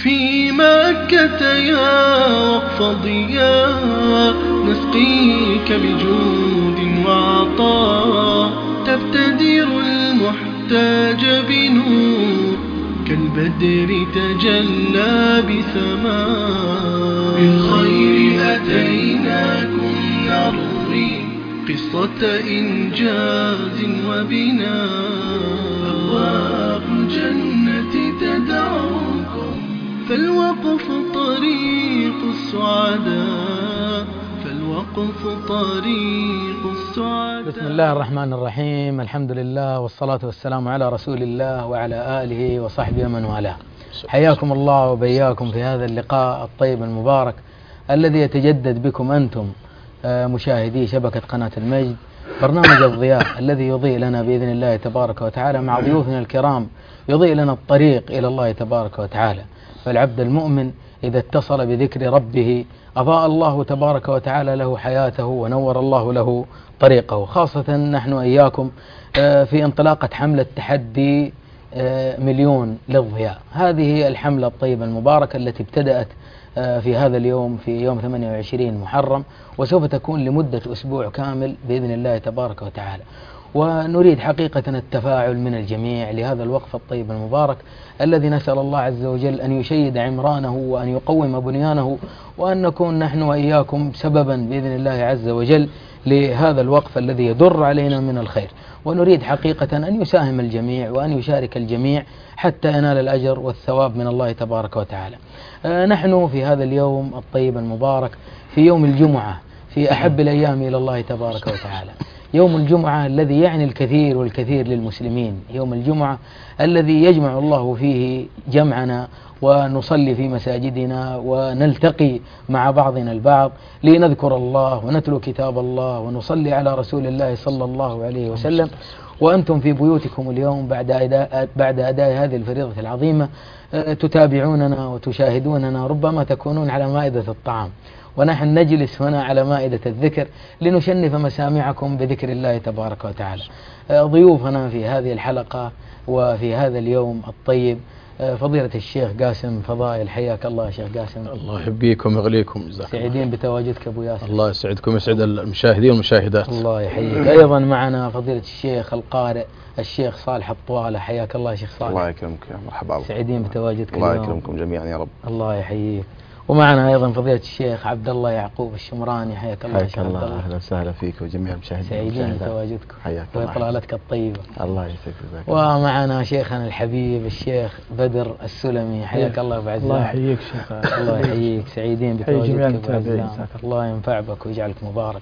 في مكة يا وقف ضياء نسقيك بجود وعطاء تبتدر المحتاج بنور كالبدر تجلى بسماء بالخير أتيناكم نروي قصة إنجاز وبناء أبواب الجنة تدعوكم فالوقف طريق السعداء فالوقف طريق السعداء. بسم الله الرحمن الرحيم. الحمد لله والصلاة والسلام على رسول الله وعلى آله وصحبه ومن والاه. حياكم الله وبياكم في هذا اللقاء الطيب المبارك الذي يتجدد بكم أنتم مشاهدي شبكة قناة المجد، برنامج الضياء الذي يضيء لنا بإذن الله تبارك وتعالى مع ضيوفنا الكرام، يضيء لنا الطريق إلى الله تبارك وتعالى. فالعبد المؤمن إذا اتصل بذكر ربه أضاء الله تبارك وتعالى له حياته ونور الله له طريقه. خاصة نحن إياكم في انطلاقة حملة تحدي مليون للضياء. هذه الحملة الطيبة المباركة التي ابتدأت في هذا اليوم في يوم 28 محرم، وسوف تكون لمدة أسبوع كامل بإذن الله تبارك وتعالى. ونريد حقيقة التفاعل من الجميع لهذا الوقف الطيب المبارك الذي نسأل الله عز وجل أن يشيد عمرانه وأن يقوم بنيانه، وأن نكون نحن وإياكم سببا بإذن الله عز وجل لهذا الوقف الذي يدر علينا من الخير. ونريد حقيقة أن يساهم الجميع وأن يشارك الجميع حتى ينال الأجر والثواب من الله تبارك وتعالى. نحن في هذا اليوم الطيب المبارك في يوم الجمعة، في أحب الأيام إلى الله تبارك وتعالى، يوم الجمعة الذي يعني الكثير والكثير للمسلمين، يوم الجمعة الذي يجمع الله فيه جمعنا ونصلي في مساجدنا ونلتقي مع بعضنا البعض لنذكر الله ونتلو كتاب الله ونصلي على رسول الله صلى الله عليه وسلم. وأنتم في بيوتكم اليوم بعد أداء هذه الفريضة العظيمة تتابعوننا وتشاهدوننا، ربما تكونون على مائدة الطعام ونحن نجلس هنا على مائدة الذكر لنشنف مسامعكم بذكر الله تبارك وتعالى. ضيوفنا في هذه الحلقة وفي هذا اليوم الطيب فضيلة الشيخ قاسم فضائل، حياك الله شيخ قاسم. الله يحييكم ويغليكم، جزاك الله. سعيدين بتواجدك أبو ياسر. الله يسعدكم ويسعد المشاهدين والمشاهدات. الله يحييك. أيضا معنا فضيلة الشيخ القارئ الشيخ صالح الطوالة، حياك الله شيخ صالح. الله يكرمك يا مرحبا. سعيدين بتواجدك. الله يكرمكم جميعا يا رب. الله يحييك. ومعنا أيضا فضيلة الشيخ عبد الله يعقوب الشمراني، حياك الله شيخ عبد الله. أهلا وسهلا فيك وجميع المشاهدين. سعيدين بتواجدكم وإطلالتك الطيبة. الله يسعدك. ومعنا شيخنا الحبيب الشيخ بدر السلمي، حياك الله أبو عزام. الله يحييك شيخ. الله يحييك. سعيدين بتواجدك أبو عزام. الله ينفع بك ويجعلك مبارك.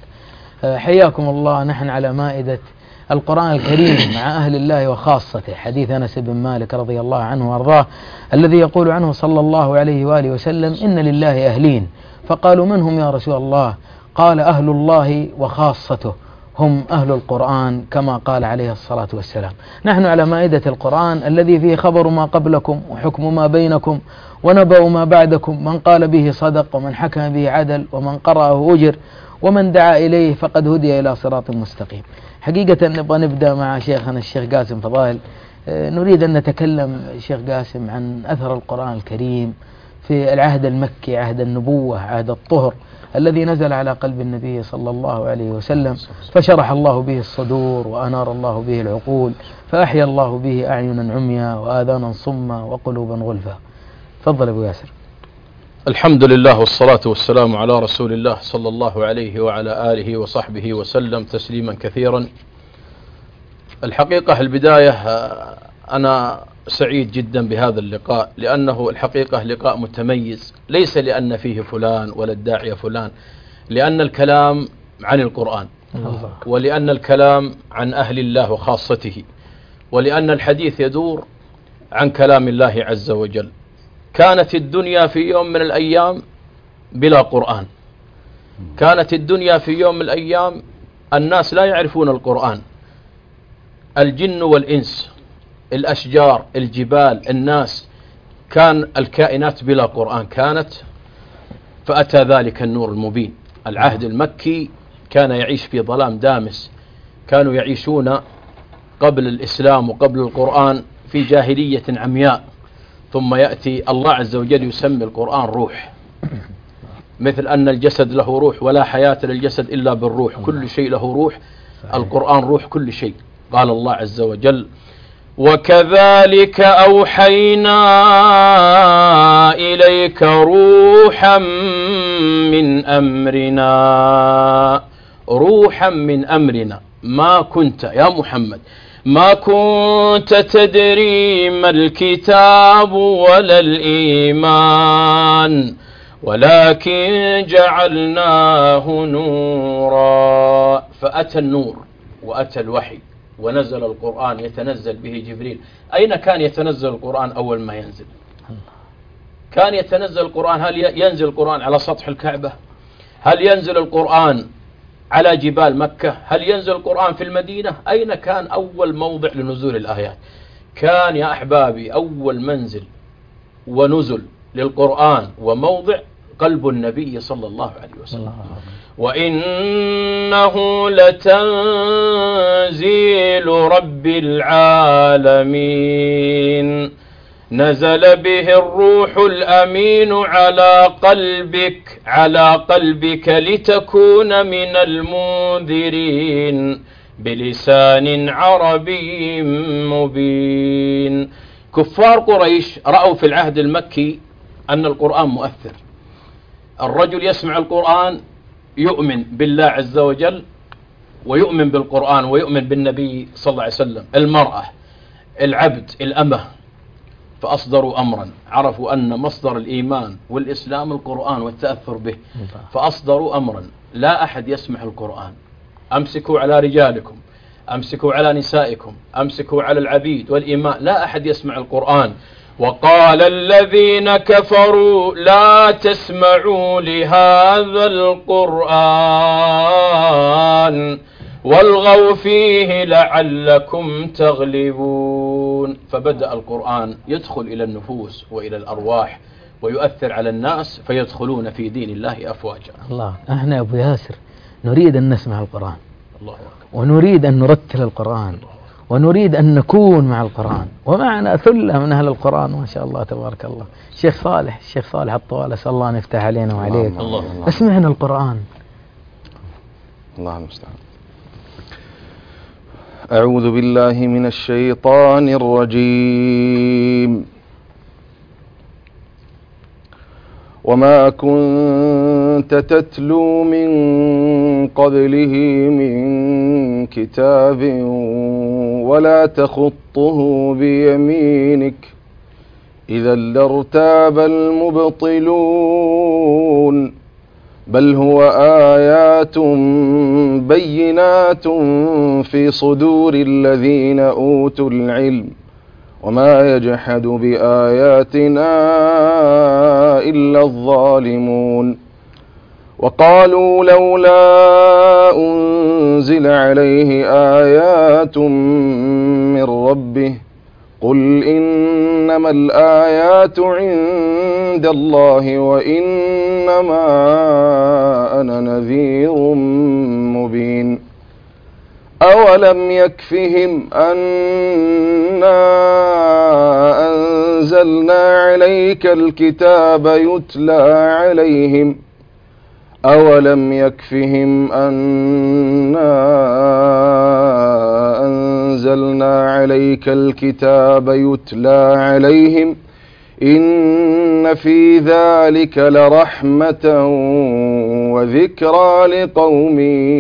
حياكم الله. نحن على مائدة القرآن الكريم مع أهل الله وخاصته، حديث أنس بن مالك رضي الله عنه وأرضاه الذي يقول عنه صلى الله عليه وآله وسلم: إن لله أهلين. فقالوا: من هم يا رسول الله؟ قال: أهل الله وخاصته هم أهل القرآن، كما قال عليه الصلاة والسلام. نحن على مائدة القرآن الذي فيه خبر ما قبلكم وحكم ما بينكم ونبأ ما بعدكم، من قال به صدق ومن حكم به عدل ومن قرأه أجر ومن دعا إليه فقد هدي إلى صراط مستقيم. حقيقة نبغى نبدأ مع شيخنا الشيخ قاسم فضائل. نريد أن نتكلم شيخ قاسم عن أثر القرآن الكريم في العهد المكي، عهد النبوة، عهد الطهر الذي نزل على قلب النبي صلى الله عليه وسلم، فشرح الله به الصدور وأنار الله به العقول، فأحيا الله به أعينا عميا وآذانا صما وقلوبا غلفا. تفضل أبو ياسر. الحمد لله والصلاة والسلام على رسول الله صلى الله عليه وعلى آله وصحبه وسلم تسليما كثيرا. الحقيقة البداية أنا سعيد جدا بهذا اللقاء، لأنه الحقيقة لقاء متميز، ليس لأن فيه فلان ولا الداعية فلان، لأن الكلام عن القرآن، ولأن الكلام عن أهل الله وخاصته، ولأن الحديث يدور عن كلام الله عز وجل. كانت الدنيا في يوم من الأيام بلا قرآن، كانت الدنيا في يوم من الأيام الناس لا يعرفون القرآن، الجن والإنس، الأشجار، الجبال، الناس، كان الكائنات بلا قرآن كانت. فأتى ذلك النور المبين. العهد المكي كان يعيش في ظلام دامس، كانوا يعيشون قبل الإسلام وقبل القرآن في جاهلية عمياء، ثم يأتي الله عز وجل يسمي القرآن روح، مثل أن الجسد له روح ولا حياة للجسد إلا بالروح، كل شيء له روح، القرآن روح كل شيء. قال الله عز وجل: وكذلك أوحينا إليك روحا من أمرنا. روحا من أمرنا، ما كنت يا محمد، ما كنت تدري ما الكتاب ولا الإيمان ولكن جعلناه نورا. فأتى النور وأتى الوحي ونزل القرآن يتنزل به جبريل. أين كان يتنزل القرآن أول ما ينزل؟ كان يتنزل القرآن، هل ينزل القرآن على سطح الكعبة؟ هل ينزل القرآن على جبال مكة؟ هل ينزل القرآن في المدينة؟ أين كان أول موضع لنزول الآيات؟ كان يا أحبابي أول منزل ونزل للقرآن وموضع قلب النبي صلى الله عليه وسلم. وإنه لتنزيل رب العالمين نزل به الروح الأمين على قلبك لتكون من المنذرين بلسان عربي مبين. كفار قريش رأوا في العهد المكي أن القرآن مؤثر. الرجل يسمع القرآن يؤمن بالله عز وجل ويؤمن بالقرآن ويؤمن بالنبي صلى الله عليه وسلم. المرأة، العبد، الأمة، فأصدروا أمرا، عرفوا أن مصدر الإيمان والإسلام القرآن والتأثر به، فأصدروا أمرا: لا أحد يسمع القرآن، أمسكوا على رجالكم، أمسكوا على نسائكم، أمسكوا على العبيد والإماء، لا أحد يسمع القرآن. وقال الذين كفروا لا تسمعوا لهذا القرآن والغوا فيه لعلكم تغلبون. فبدأ القرآن يدخل إلى النفوس وإلى الأرواح ويؤثر على الناس فيدخلون في دين الله أفواجا. الله، احنا يا أبو ياسر نريد أن نسمع القرآن، الله أكبر، ونريد أن نرتل القرآن، ونريد أن نكون مع القرآن، ومعنا ثلة من أهل القرآن ما شاء الله تبارك الله. الشيخ صالح الطوال، أسأل الله أن يفتح علينا وعليك. اسمعنا القرآن. الله المستعان. أعوذ بالله من الشيطان الرجيم. وما كنت تتلو من قبله من كتاب ولا تخطه بيمينك إذا لارتاب المبطلون بل هو آيات بينات في صدور الذين أوتوا العلم وما يجحد بآياتنا إلا الظالمون. وقالوا لولا أنزل عليه آيات من ربه قل إنما الآيات عند الله وإنما أنا نذير مبين. أولم يكفهم أنا أنزلنا عليك الكتاب يتلى عليهم أولم يكفهم أنا أنزلنا عليك الكتاب يتلى عليهم إن في ذلك لرحمة وذكرى لقوم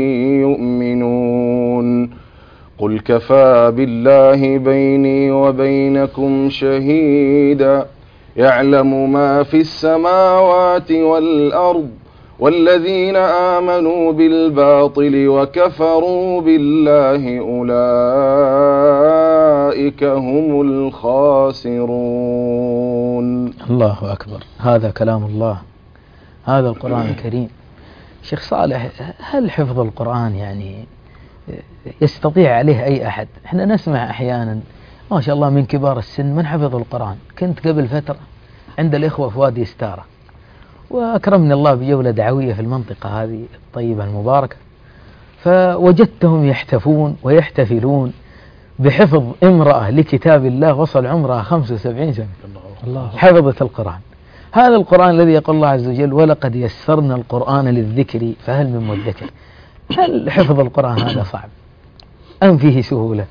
يؤمنون. قل كفى بالله بيني وبينكم شهيدا يعلم ما في السماوات والأرض والذين آمنوا بالباطل وكفروا بالله أولئك هم الخاسرون. الله أكبر، هذا كلام الله، هذا القرآن الكريم. شيخ صالح، هل حفظ القرآن يعني يستطيع عليه أي أحد؟ احنا نسمع أحيانا ما شاء الله من كبار السن من حفظ القرآن. كنت قبل فترة عند الإخوة في وادي ستارة، وأكرمني الله بجولة دعوية في المنطقة هذه الطيبة المباركة، فوجدتهم يحتفون ويحتفلون بحفظ امرأة لكتاب الله وصل عمرها 75 سنة. الله. حفظة القرآن، هذا القرآن الذي يقول الله عز وجل ولقد يسرنا القرآن للذكر فهل من مدكر. هل حفظ القرآن هذا صعب أم فيه سهولة؟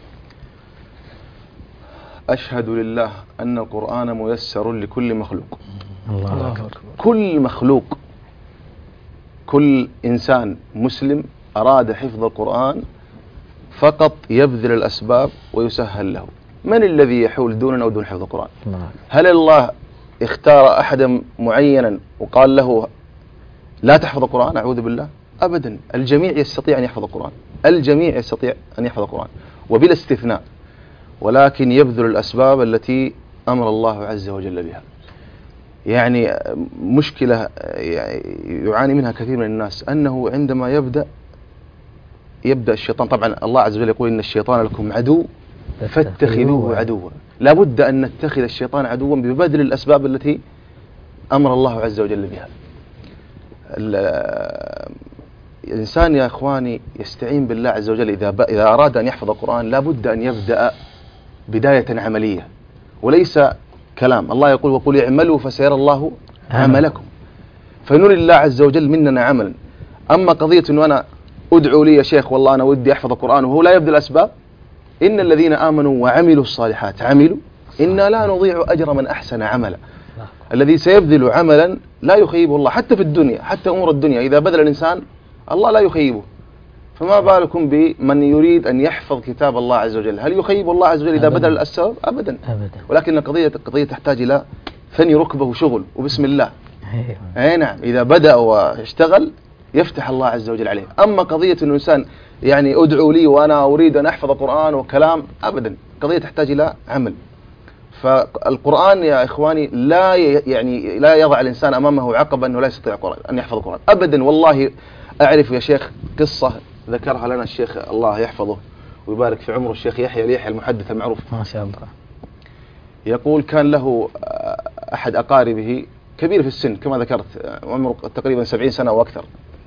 أشهد لله أن القرآن ميسر لكل مخلوق. الله أكبر. كل مخلوق، كل إنسان مسلم أراد حفظ القرآن فقط يبذل الأسباب ويسهل له. من الذي يحول دوننا ودون حفظ القرآن؟ هل الله اختار أحدا معينا وقال له لا تحفظ القرآن؟ أعوذ بالله، أبدا. الجميع يستطيع أن يحفظ القرآن، الجميع يستطيع أن يحفظ القرآن وبلا استثناء، ولكن يبذل الأسباب التي أمر الله عز وجل بها. يعني مشكلة يعاني منها كثير من الناس، أنه عندما يبدأ الشيطان، طبعا الله عز وجل يقول إن الشيطان لكم عدو فاتخذوه عدوا. لابد أن نتخذ الشيطان عدوا ببذل الأسباب التي أمر الله عز وجل بها. الإنسان يا إخواني يستعين بالله عز وجل إذا أراد أن يحفظ القرآن لابد أن يبدأ بداية عملية وليس كلام. الله يقول وقل اعملوا فسيرى الله عملكم، فنري الله عز وجل مننا عملا. أما قضية أنه أنا أدعو لي يا شيخ والله أنا ودي أحفظ القرآن وهو لا يبذل الأسباب، إن الذين آمنوا وعملوا الصالحات عملوا إنا لا نضيع أجر من أحسن عملا. الذي سيبذل عملا لا يخيبه الله حتى في الدنيا، حتى أمور الدنيا إذا بذل الإنسان الله لا يخيبه، فما بالكم بمن يريد أن يحفظ كتاب الله عز وجل؟ هل يخيب الله عز وجل إذا بذل الأسباب؟ أبدا. ولكن القضية تحتاج إلى ثني ركبه شغل وبسم الله. أي نعم، إذا بدأ واشتغل يفتح الله عز وجل عليه. أما قضية أن الإنسان يعني أدعو لي وأنا أريد أن أحفظ القرآن وكلام، أبدا. قضية تحتاج إلى عمل. فالقرآن يا إخواني لا يضع الإنسان أمامه عقبا أنه لا يستطيع أن يحفظ القرآن أبدا. والله أعرف يا شيخ قصة ذكرها لنا الشيخ الله يحفظه ويبارك في عمره، الشيخ يحيى المحدث المعروف ما شاء الله. يقول كان له أحد أقاربه كبير في السن كما ذكرت، عمره تقريبا 70 سنة وأكثر،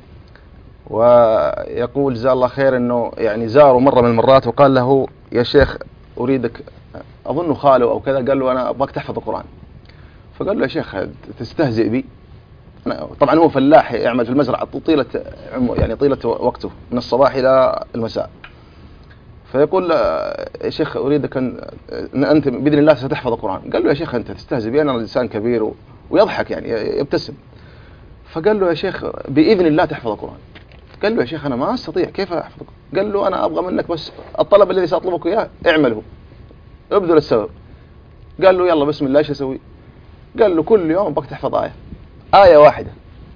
ويقول جزاه الله خير أنه يعني زاره مرة من المرات وقال له يا شيخ أريدك، أظن خاله أو كذا، قال له أنا أبغاك تحفظ القرآن. فقال له يا شيخ تستهزئ بي؟ طبعا هو فلاح يعمل في المزرعة طيلة وقته من الصباح إلى المساء. فيقول يا شيخ أريدك أن أنت بإذن الله ستحفظ القرآن. قال له يا شيخ أنت تستهزئ بي، أنا إنسان كبير، ويضحك يعني يبتسم. فقال له يا شيخ بإذن الله تحفظ القرآن. قال له يا شيخ أنا ما أستطيع، كيف أحفظ؟ قال له أنا أبغى منك بس الطلب الذي سأطلبك إياه اعمله، ابذل السبب. قال له يلا بسم الله، ايش اسوي؟ قال له كل يوم بدك تحفظ آية واحدة.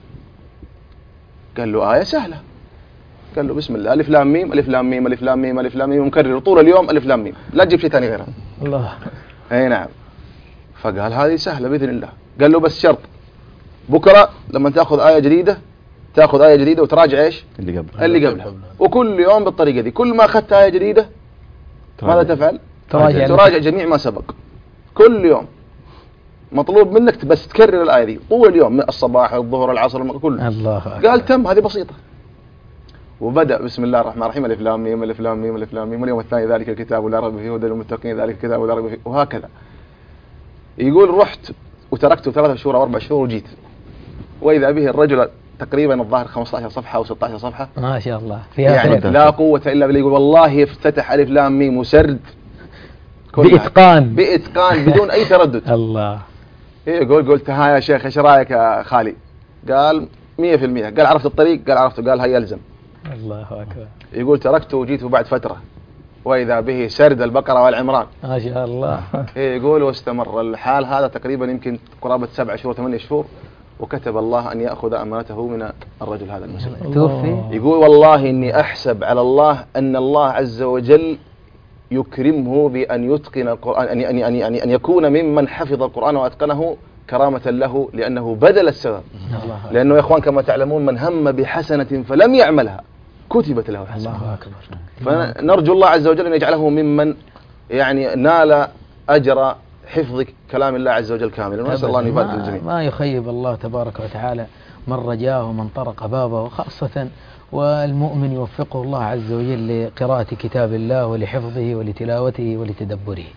قال له آية سهلة. قال له بسم الله، ألف لام ميم ألف لام ميم ألف لام ميم ألف لام ميم، ومكرر طول اليوم ألف لام ميم، لا تجيب شيء ثاني غيرها. الله. أي نعم. فقال هذه سهلة بإذن الله. قال له بس شرط، بكرة لما تأخذ آية جديدة وتراجع ايش؟ اللي قبلها. وكل يوم بالطريقة دي، كل ما أخذت آية جديدة ماذا تفعل؟ تراجع جميع ما سبق. كل يوم مطلوب منك بس تكرر الآية دي طول اليوم، من الصباح الظهر العصر كله. الله أكبر. قال تم، هذه بسيطة. وبدأ بسم الله الرحمن الرحيم ألف لام ميم ألف لام ميم ألف لام ميم، واليوم الثاني ذلك الكتاب لا ريب فيه هدى للمتقين ذلك الكتاب لا ريب فيه، وهكذا. يقول رحت وتركته 3 شهور أو 4 شهور وجيت، وإذا به الرجل تقريبا الظاهر 15 صفحة أو 16 صفحة ما شاء الله فيها يعني لا قوة إلا بالله. يقول والله افتتح ألف لام ميم وسرد بإتقان بدون أي تردد. الله. قلت ها يا شيخ ايش رايك يا خالي؟ قال 100%. قال عرفت الطريق؟ قال عرفته. قال هيا يلزم. الله أكبر. يقول تركته وجيته بعد فترة وإذا به سرد البقرة والعمران ما شاء الله. يقول واستمر الحال هذا تقريبا يمكن قرابة 7 شهور 8 شهور، وكتب الله أن يأخذ أمانته من الرجل هذا المسلم. توفي. يقول والله إني أحسب على الله أن الله عز وجل يكرمه بأن يتقن القرآن، أن يكون ممن حفظ القرآن وأتقنه كرامة له، لأنه بذل السبب. لأنه يا إخوان كما تعلمون من هم بحسنة فلم يعملها كتبت له حسنة. الله أكبر. فنرجو الله عز وجل أن يجعله ممن يعني نال أجر حفظ كلام الله عز وجل كاملا، ونسأل الله أن يبارك الجميع. ما يخيب الله تبارك وتعالى من رجاه ومن طرق بابه، خاصة والمؤمن يوفقه الله عز وجل لقراءة كتاب الله ولحفظه ولتلاوته ولتدبره.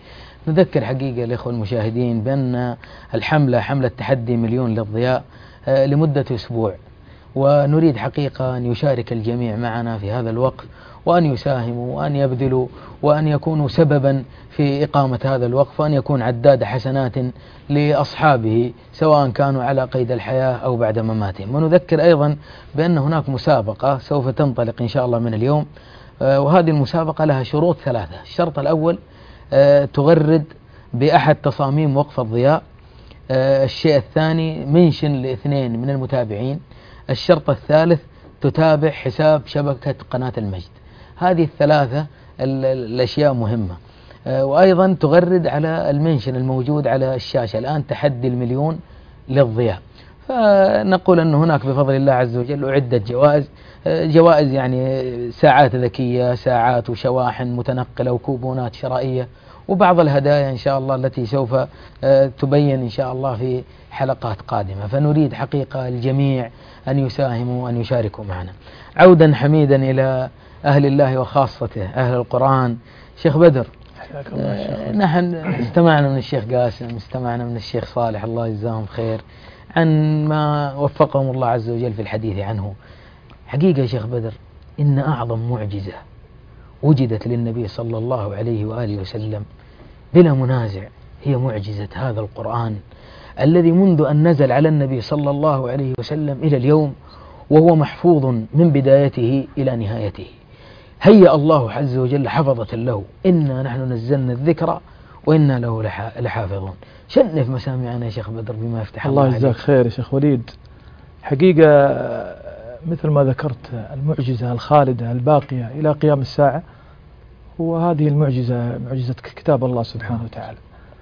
نذكر حقيقة الإخوة المشاهدين بأن حملة تحدي مليون للضياء لمدة أسبوع، ونريد حقيقة أن يشارك الجميع معنا في هذا الوقف، وأن يساهموا وأن يبذلوا وأن يكونوا سببا في إقامة هذا الوقف، وأن يكون عداد حسنات لأصحابه سواء كانوا على قيد الحياة أو بعد مماتهم. ونذكر أيضا بأن هناك مسابقة سوف تنطلق إن شاء الله من اليوم، وهذه المسابقة لها شروط 3. الشرط الأول تغرد بأحد تصاميم وقف الضياء. الشيء الثاني منشن ل2 من المتابعين. الشرط الثالث تتابع حساب شبكة قناة المجد. هذه ال3 الأشياء مهمة. وأيضا تغرد على المنشن الموجود على الشاشة الآن، تحدي المليون للضياء. فنقول أن هناك بفضل الله عز وجل أعدت جوائز يعني ساعات ذكية، ساعات وشواحن متنقلة وكوبونات شرائية، وبعض الهدايا إن شاء الله التي سوف تبين إن شاء الله في حلقات قادمة. فنريد حقيقة الجميع أن يساهموا وأن يشاركوا معنا. عودا حميدا إلى أهل الله وخاصته أهل القرآن. شيخ بدر، نحن استمعنا من الشيخ قاسم، استمعنا من الشيخ صالح الله يجزاهم خير عن ما وفقهم الله عز وجل في الحديث عنه. حقيقة يا شيخ بدر، إن أعظم معجزة وجدت للنبي صلى الله عليه وآله وسلم بلا منازع هي معجزة هذا القرآن الذي منذ أن نزل على النبي صلى الله عليه وسلم إلى اليوم وهو محفوظ من بدايته إلى نهايته. هيأ الله عز وجل حفظة له، إنا نحن نزلنا الذكر وإنا له لحافظون. شنف مسامعنا يا شيخ بدر بما يفتح الله يجزاك خير يا شيخ وليد. حقيقة مثل ما ذكرت المعجزة الخالدة الباقية إلى قيام الساعة هو هذه المعجزة، معجزة كتاب الله سبحانه وتعالى.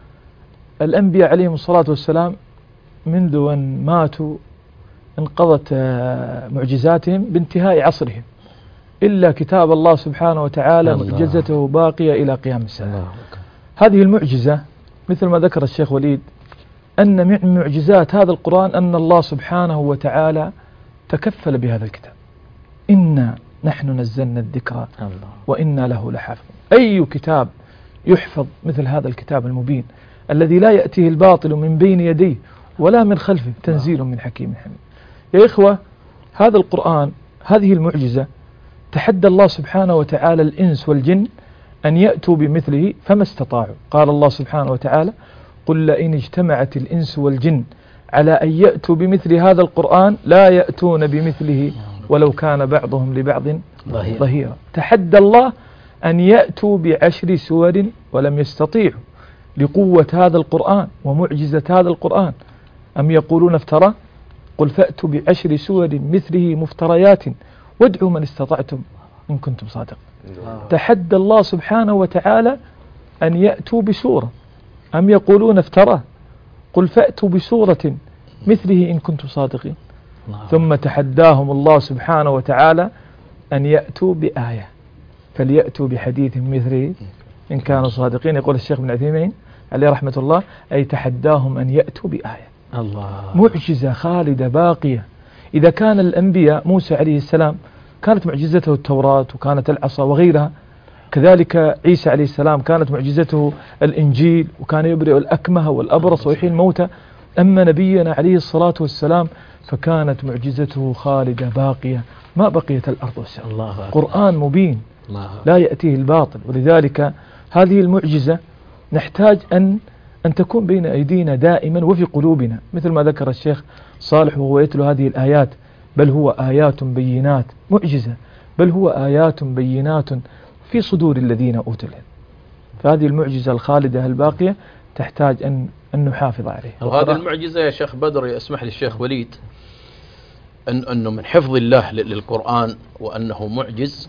الأنبياء عليهم الصلاة والسلام منذ أن ماتوا انقضت معجزاتهم بانتهاء عصرهم، إلا كتاب الله سبحانه وتعالى معجزته باقية إلى قيام الساعة. هذه المعجزة مثل ما ذكر الشيخ وليد أن من معجزات هذا القرآن أن الله سبحانه وتعالى تكفل بهذا الكتاب. إنا نحن نزلنا الذكر وإنا له لحافظ. أي كتاب يحفظ مثل هذا الكتاب المبين الذي لا يأتيه الباطل من بين يديه ولا من خلفه، تنزيل من حكيم حميد. يا إخوة، هذا القرآن هذه المعجزة تحدى الله سبحانه وتعالى الإنس والجن أن يأتوا بمثله فما استطاعوا. قال الله سبحانه وتعالى: قل لئن اجتمعت الإنس والجن على أن يأتوا بمثل هذا القرآن لا يأتون بمثله ولو كان بعضهم لبعض ظهيرا. تحدى الله أن يأتوا ب10 سور ولم يستطيعوا لقوة هذا القرآن ومعجزة هذا القرآن. أم يقولون افترى؟ قل فأتوا ب10 سور مثله مفتريات وادعوا من استطعتم إن كنتم صادقين. تحدى الله سبحانه وتعالى أن يأتوا بسورة. أم يقولون افترى؟ قل فأتوا بسورة مثله إن كنتم صادقين. ثم تحداهم الله سبحانه وتعالى أن يأتوا بآية، فليأتوا بحديث مثله إن كانوا صادقين. يقول الشيخ ابن عثيمين عليه رحمة الله: أي تحداهم أن يأتوا بآية. معجزة خالدة باقية. إذا كان الأنبياء موسى عليه السلام كانت معجزته التوراة وكانت العصا وغيرها، كذلك عيسى عليه السلام كانت معجزته الإنجيل وكان يبرئ الأكمه والأبرص ويحيي الموتى. أما نبينا عليه الصلاة والسلام فكانت معجزته خالدة باقية ما بقيت الأرض والسماء. قرآن مبين لا يأتيه الباطل. ولذلك هذه المعجزة نحتاج أن تكون بين أيدينا دائما وفي قلوبنا، مثل ما ذكر الشيخ صالح وهو يتلو هذه الآيات: بل هو آيات بينات. معجزة، بل هو آيات بينات في صدور الذين أوتوا العلم. فهذه المعجزة الخالدة الباقية تحتاج أن نحافظ عليها. وهذه المعجزة يا شيخ بدر، اسمح لي الشيخ وليد، أنه من حفظ الله للقرآن وأنه معجز.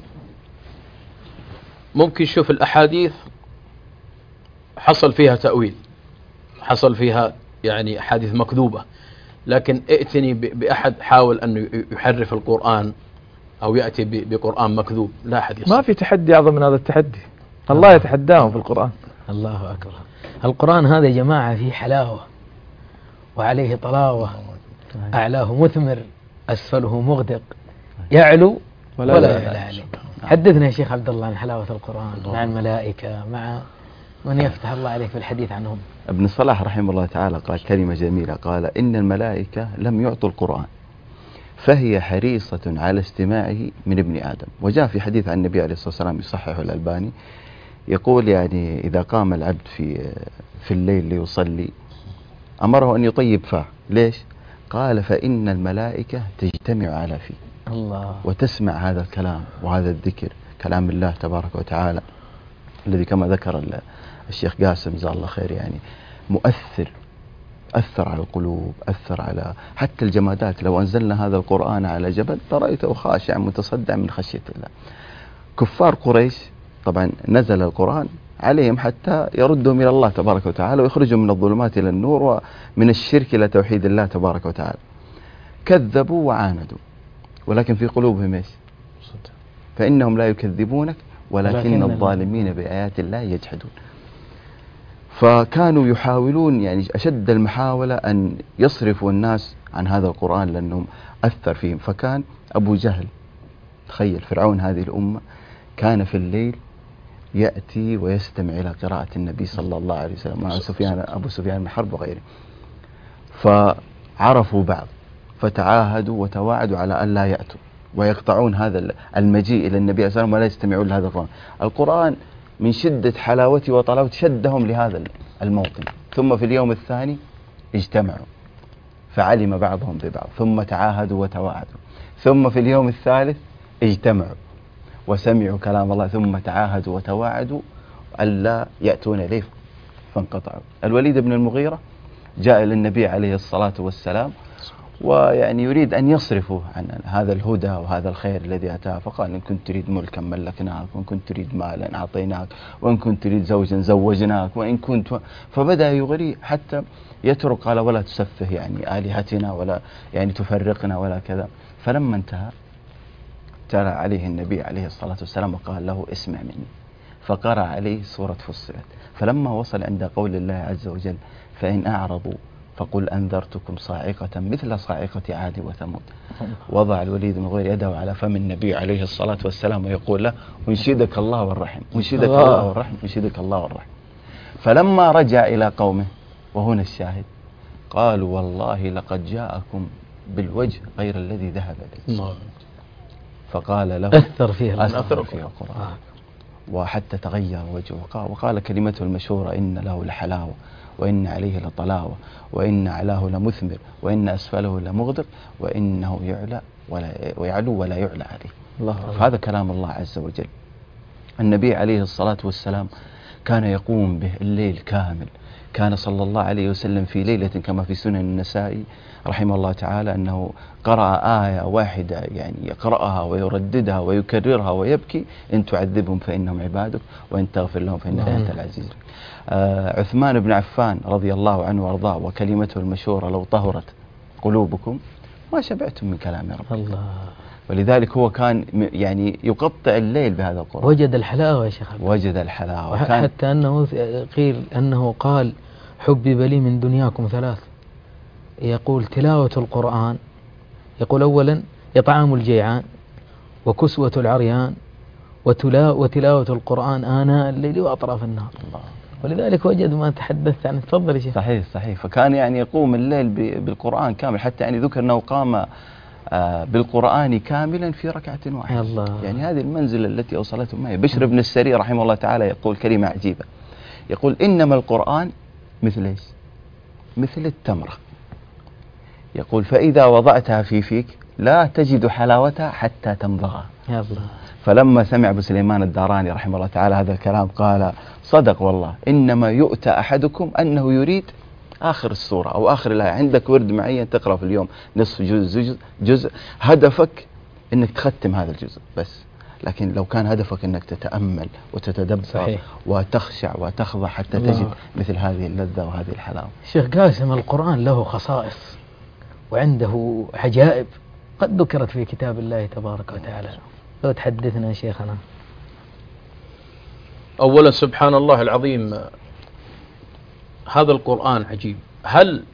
ممكن شوف الأحاديث حصل فيها تأويل، حصل فيها يعني أحاديث مكذوبة، لكن ائتني بأحد حاول أن يحرف القرآن أو يأتي بقرآن مكذوب، لا أحد يصير. ما في تحدي أعظم من هذا التحدي. الله يتحداهم في القرآن. الله أكبر. القرآن هذا يا جماعة فيه حلاوة وعليه طلاوة، أعلاه مثمر أسفله مغدق، يعلو ولا يعلى عليه. حدثنا يا شيخ عبد الله عن حلاوة القرآن مع الملائكة، مع من يفتح الله عليك في الحديث عنهم. ابن الصلاح رحمه الله تعالى قال كلمة جميلة، قال إن الملائكة لم يعطوا القرآن فهي حريصة على استماعه من ابن آدم. وجاء في حديث عن النبي عليه الصلاة والسلام يصححه الألباني، يقول يعني إذا قام العبد في الليل ليصلي أمره أن يطيب فاه. ليش؟ قال فإن الملائكة تجتمع على فيه الله، وتسمع هذا الكلام وهذا الذكر، كلام الله تبارك وتعالى الذي كما ذكر الشيخ قاسم جزاه الله خير يعني أثر على القلوب، أثر على حتى الجمادات. لو أنزلنا هذا القرآن على جبل لرأيته خاشع متصدع من خشية الله. كفار قريش طبعا نزل القرآن عليهم حتى يردهم إلى الله تبارك وتعالى ويخرجهم من الظلمات إلى النور ومن الشرك إلى توحيد الله تبارك وتعالى. كذبوا وعاندوا، ولكن في قلوبهم إيش؟ فإنهم لا يكذبونك ولكن الظالمين بآيات الله يجحدون. فكانوا يحاولون يعني أشد المحاولة أن يصرفوا الناس عن هذا القرآن لأنهم أثر فيهم. فكان أبو جهل، تخيل فرعون هذه الأمة، كان في الليل يأتي ويستمع إلى قراءة النبي صلى الله عليه وسلم مع أبو سفيان بن حرب وغيره. فعرفوا بعض فتعاهدوا وتواعدوا على أن لا يأتوا ويقطعون هذا المجيء إلى النبي صلى الله عليه وسلم ولا يستمعون لهذا القرآن. القرآن من شدة حلاوته وطلاوته شدهم لهذا الموطن. ثم في اليوم الثاني اجتمعوا فعلم بعضهم ببعض، ثم تعاهدوا وتواعدوا، ثم في اليوم الثالث اجتمعوا وسمعوا كلام الله، ثم تعاهدوا وتواعدوا ألا يأتون إليه فانقطعوا. الوليد بن المغيرة جاء إلى النبي عليه الصلاة والسلام ويعني يريد أن يصرفه عن هذا الهدى وهذا الخير الذي أتاه، فقال إن كنت تريد ملكا ملكناك، وإن كنت تريد مالا أعطيناك، وإن كنت تريد زوجا زوجناك، وإن كنت فبدأ يغري حتى يترك. قال ولا تسفه يعني آلهتنا ولا يعني تفرقنا ولا كذا. فلما انتهى تلا عليه النبي عليه الصلاة والسلام وقال له اسمع مني، فقرأ عليه سورة فصلت. فلما وصل عند قول الله عز وجل فإن أعرضوا فقل أنذرتكم صاعقة مثل صاعقة عاد وثمود، وضع الوليد بن المغيرة يده على فم النبي عليه الصلاة والسلام ويقول له انشدك الله والرحم، انشدك الله والرحم، انشدك الله والرحم. فلما رجع إلى قومه، وهنا الشاهد، قالوا والله لقد جاءكم بالوجه غير الذي ذهب به. فقال له أثر فيه القرآن وحتى تغير وجهه، وقال كلمته المشهورة إن له لحلاوة وإن عليه لطلاوة وإن أعلاه لمثمر وإن أسفله لمغدق وإنه يعلو ولا يعلى عليه. فهذا كلام الله عز وجل. النبي عليه الصلاة والسلام كان يقوم به الليل كامل. كان صلى الله عليه وسلم في ليلة كما في سنن النسائي رحمه الله تعالى أنه قرأ آية واحدة يعني يقرأها ويرددها ويكررها ويبكي إن تعذبهم فإنهم عبادك وإن تغفر لهم فإنك أنت العزيز. عثمان بن عفان رضي الله عنه وارضاه وكلمته المشهورة لو طهرت قلوبكم ما شبعتم من كلام رب الله. ولذلك هو كان يعني يقطع الليل بهذا القرآن. وجد الحلاوة يا شيخ، وجد الحلاوة حتى أنه قيل أنه قال حبب لي من دنياكم ثلاث، يقول تلاوة القرآن، يقول أولا إطعام الجيعان وكسوة العريان وتلاوة القرآن آناء الليل وأطراف النهار. الله. ولذلك وجد ما تحدثت عنه. تفضل يا شيخ. صحيح. فكان يعني يقوم الليل بالقرآن كامل، حتى يعني ذكر أنه قام بالقرآن كاملا في ركعة واحدة. الله. يعني هذه المنزلة التي أوصلته معي. بشر بن السري رحمه الله تعالى يقول كلمة عجيبة، يقول إنما القرآن مثل إيش؟ مثل التمرة، يقول فإذا وضعتها في فيك لا تجد حلاوتها حتى تمضغها. يا الله. فلما سمع أبو سليمان الداراني رحمه الله تعالى هذا الكلام قال صدق والله، إنما يؤتى أحدكم أنه يريد آخر السورة أو آخر الآية. عندك ورد معين تقرأ في اليوم نصف جزء هدفك أنك تختم هذا الجزء بس، لكن لو كان هدفك أنك تتأمل وتتدبر صحيح. وتخشع وتخضع حتى تجد مثل هذه اللذة وهذه الحلاوة. شيخ قاسم، القرآن له خصائص وعنده عجائب قد ذكرت في كتاب الله تبارك وتعالى، لو تحدثنا شيخنا. أولا سبحان الله العظيم، هذا القرآن عجيب. هل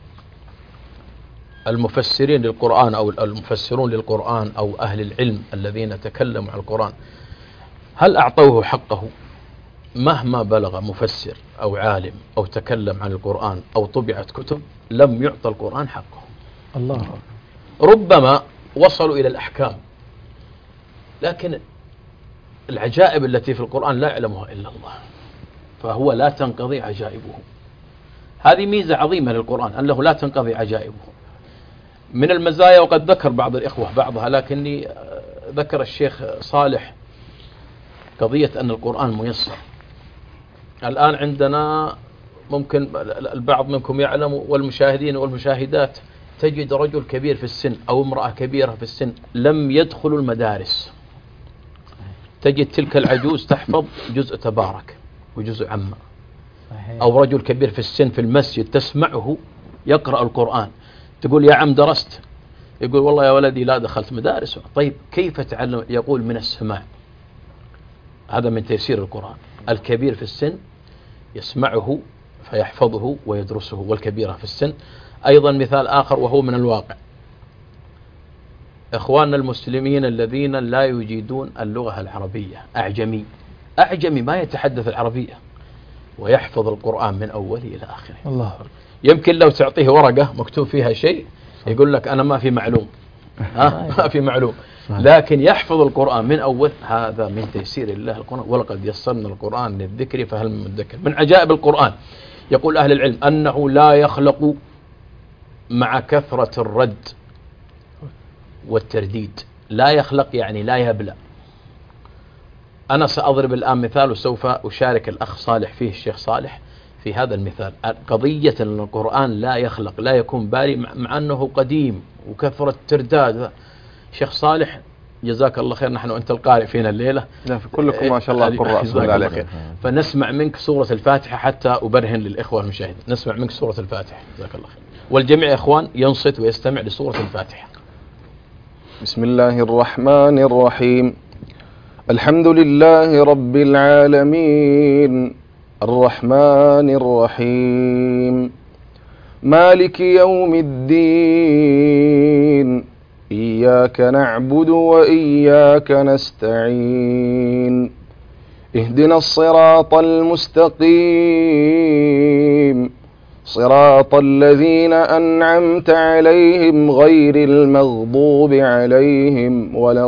المفسرين للقرآن أو المفسرون للقرآن أو أهل العلم الذين تكلموا عن القرآن هل أعطوه حقه مهما بلغ مفسر أو عالم أو تكلم عن القرآن أو طبعت كتب لم يعطى القرآن حقه. الله. ربما وصلوا إلى الأحكام، لكن العجائب التي في القرآن لا يعلمها إلا الله، فهو لا تنقضي عجائبه. هذه ميزة عظيمة للقرآن أنه لا تنقضي عجائبه. من المزايا، وقد ذكر بعض الإخوة بعضها، لكني ذكر الشيخ صالح قضية أن القرآن ميسر. الآن عندنا ممكن البعض منكم يعلم والمشاهدين والمشاهدات، تجد رجل كبير في السن أو امرأة كبيرة في السن لم يدخلوا المدارس، تجد تلك العجوز تحفظ جزء تبارك وجزء عما، أو رجل كبير في السن في المسجد تسمعه يقرأ القرآن، تقول يا عم درست؟ يقول والله يا ولدي لا دخلت مدارس. طيب كيف تعلم؟ يقول من السماع. هذا من تيسير القرآن، الكبير في السن يسمعه فيحفظه ويدرسه، والكبيرة في السن. أيضا مثال آخر وهو من الواقع، إخواننا المسلمين الذين لا يجيدون اللغة العربية، أعجمي ما يتحدث العربية ويحفظ القرآن من أوله إلى آخره. الله. يمكن لو تعطيه ورقة مكتوب فيها شيء يقول لك أنا ما في معلوم، ما في معلوم، لكن يحفظ القرآن من أول. هذا من تيسير الله القرآن، ولقد يسرنا القرآن للذكر فهل من مدكر. من عجائب القرآن يقول أهل العلم أنه لا يخلق مع كثرة الرد والترديد. لا يخلق يعني لا يبلى. أنا سأضرب الآن مثال وسوف أشارك الأخ صالح فيه، الشيخ صالح في هذا المثال. قضية أن القرآن لا يخلق، لا يكون باري، مع أنه قديم وكثرة ترداد. شيخ صالح جزاك الله خير، نحن أنت القارئ فينا الليلة. لا في كلكم ما شاء الله قراء. جزاك الله خير. فنسمع منك سورة الفاتحة حتى أبرهن للإخوة المشاهدين. نسمع منك سورة الفاتحة جزاك الله خير، والجميع يا إخوان ينصت ويستمع لسورة الفاتحة. بسم الله الرحمن الرحيم. الحمد لله رب العالمين، الرحمن الرحيم، مالك يوم الدين، إياك نعبد وإياك نستعين، اهدنا الصراط المستقيم، صراط الذين أنعمت عليهم غير المغضوب عليهم ولا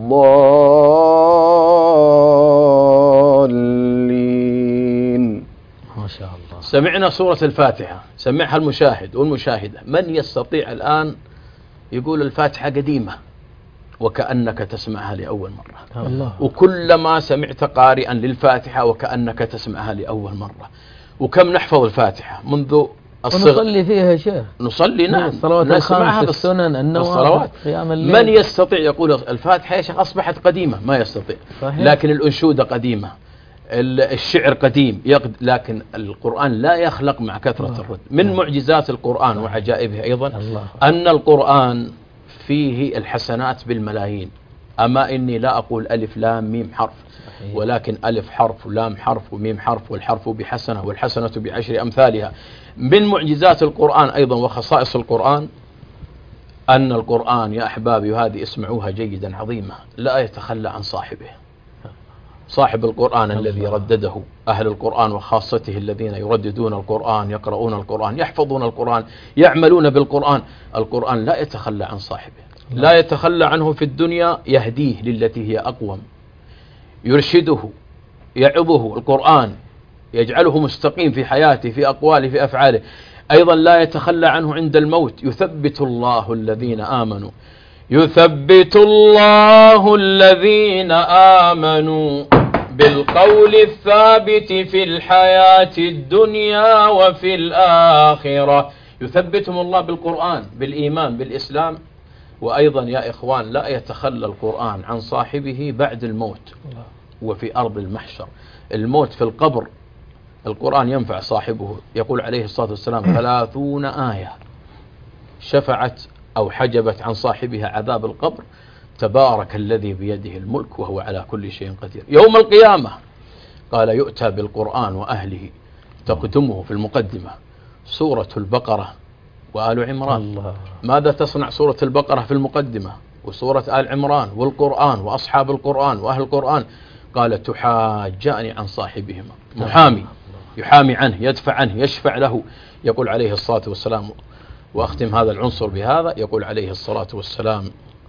الضالين. ما شاء الله. سمعنا سورة الفاتحة، سمعها المشاهد والمشاهدة. من يستطيع الآن يقول الفاتحة قديمة وكأنك تسمعها لأول مرة؟ الله. وكلما سمعت قارئا للفاتحة وكأنك تسمعها لأول مرة. وكم نحفظ الفاتحة منذ الصغر، ونصلي فيها يا شيخ. نصلي نعم، الصلوات الخمس، السنن، النوافل، قيام الليل. من يستطيع يقول الفاتحة يا شيخ أصبحت قديمة؟ ما يستطيع. صحيح. لكن الأنشودة قديمة، الشعر قديم، لكن القرآن لا يخلق مع كثرة الرد. من معجزات القرآن وعجائبه أيضا أن القرآن فيه الحسنات بالملايين. أما إني لا أقول ألف لام ميم حرف، ولكن ألف حرف ولام حرف وميم حرف، والحرف بحسنة والحسنة بعشر أمثالها. من معجزات القرآن أيضا وخصائص القرآن أن القرآن يا أحبابي، وهذه اسمعوها جيدا عظيمة، لا يتخلى عن صاحبه. صاحب القرآن الذي ردده، أهل القرآن وخاصته الذين يرددون القرآن، يقرؤون القرآن، يحفظون القرآن، يعملون بالقرآن. القرآن لا يتخلى عن صاحبه، لا يتخلى عنه في الدنيا، يهديه للتي هي أقوم، يرشده، يعظه. القرآن يجعله مستقيم في حياته، في أقواله، في أفعاله. أيضا لا يتخلى عنه عند الموت. يثبت الله الذين آمنوا، يثبت الله الذين آمنوا بالقول الثابت في الحياة الدنيا وفي الآخرة. يثبتهم الله بالقرآن، بالإيمان، بالإسلام. وأيضا يا إخوان لا يتخلى القرآن عن صاحبه بعد الموت وفي أرض المحشر. الموت في القبر القرآن ينفع صاحبه. يقول عليه الصلاة والسلام 30 آية شفعت أو حجبت عن صاحبها عذاب القبر. تبارك الذي بيده الملك وهو على كل شيء قدير. يوم القيامة قال يؤتى بالقرآن وأهله، تقدمه في المقدمة سورة البقرة وآل عمران. الله. ماذا تصنع سورة البقرة في المقدمة، وسورة آل عمران، والقرآن، وأصحاب القرآن، وأهل القرآن؟ قال تحاجان عن صاحبهما، محامي يحامي عنه، يدفع عنه، يشفع له. يقول عليه الصلاة والسلام، وأختم هذا العنصر بهذا، يقول عليه الصلاة والسلام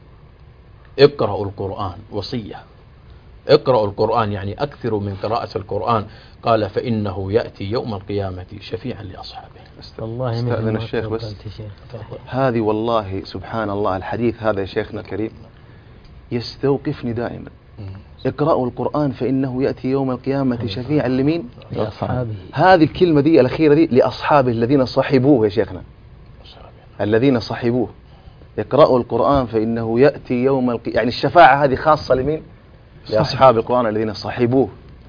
اقرأوا القرآن، وصية، اقرأوا القرآن، يعني أكثروا من قراءة القرآن. قال فإنه يأتي يوم القيامة شفيعا لأصحابه. والله استأذن الشيخ بس، هذه والله سبحان الله الحديث هذا يا شيخنا الكريم يستوقفني دائما. اقرأوا القرآن فإنه يأتي يوم القيامة شفيعا لمين؟ لأصحابه. هذه الكلمة دي الأخيرة دي لأصحابه الذين صحبوه يا شيخنا، الذين صحبوه. اقرأوا القرآن فإنه يأتي يوم القيامة، يعني الشفاعة هذه خاصة لمين؟ لأصحاب القرآن الذين صحبوه.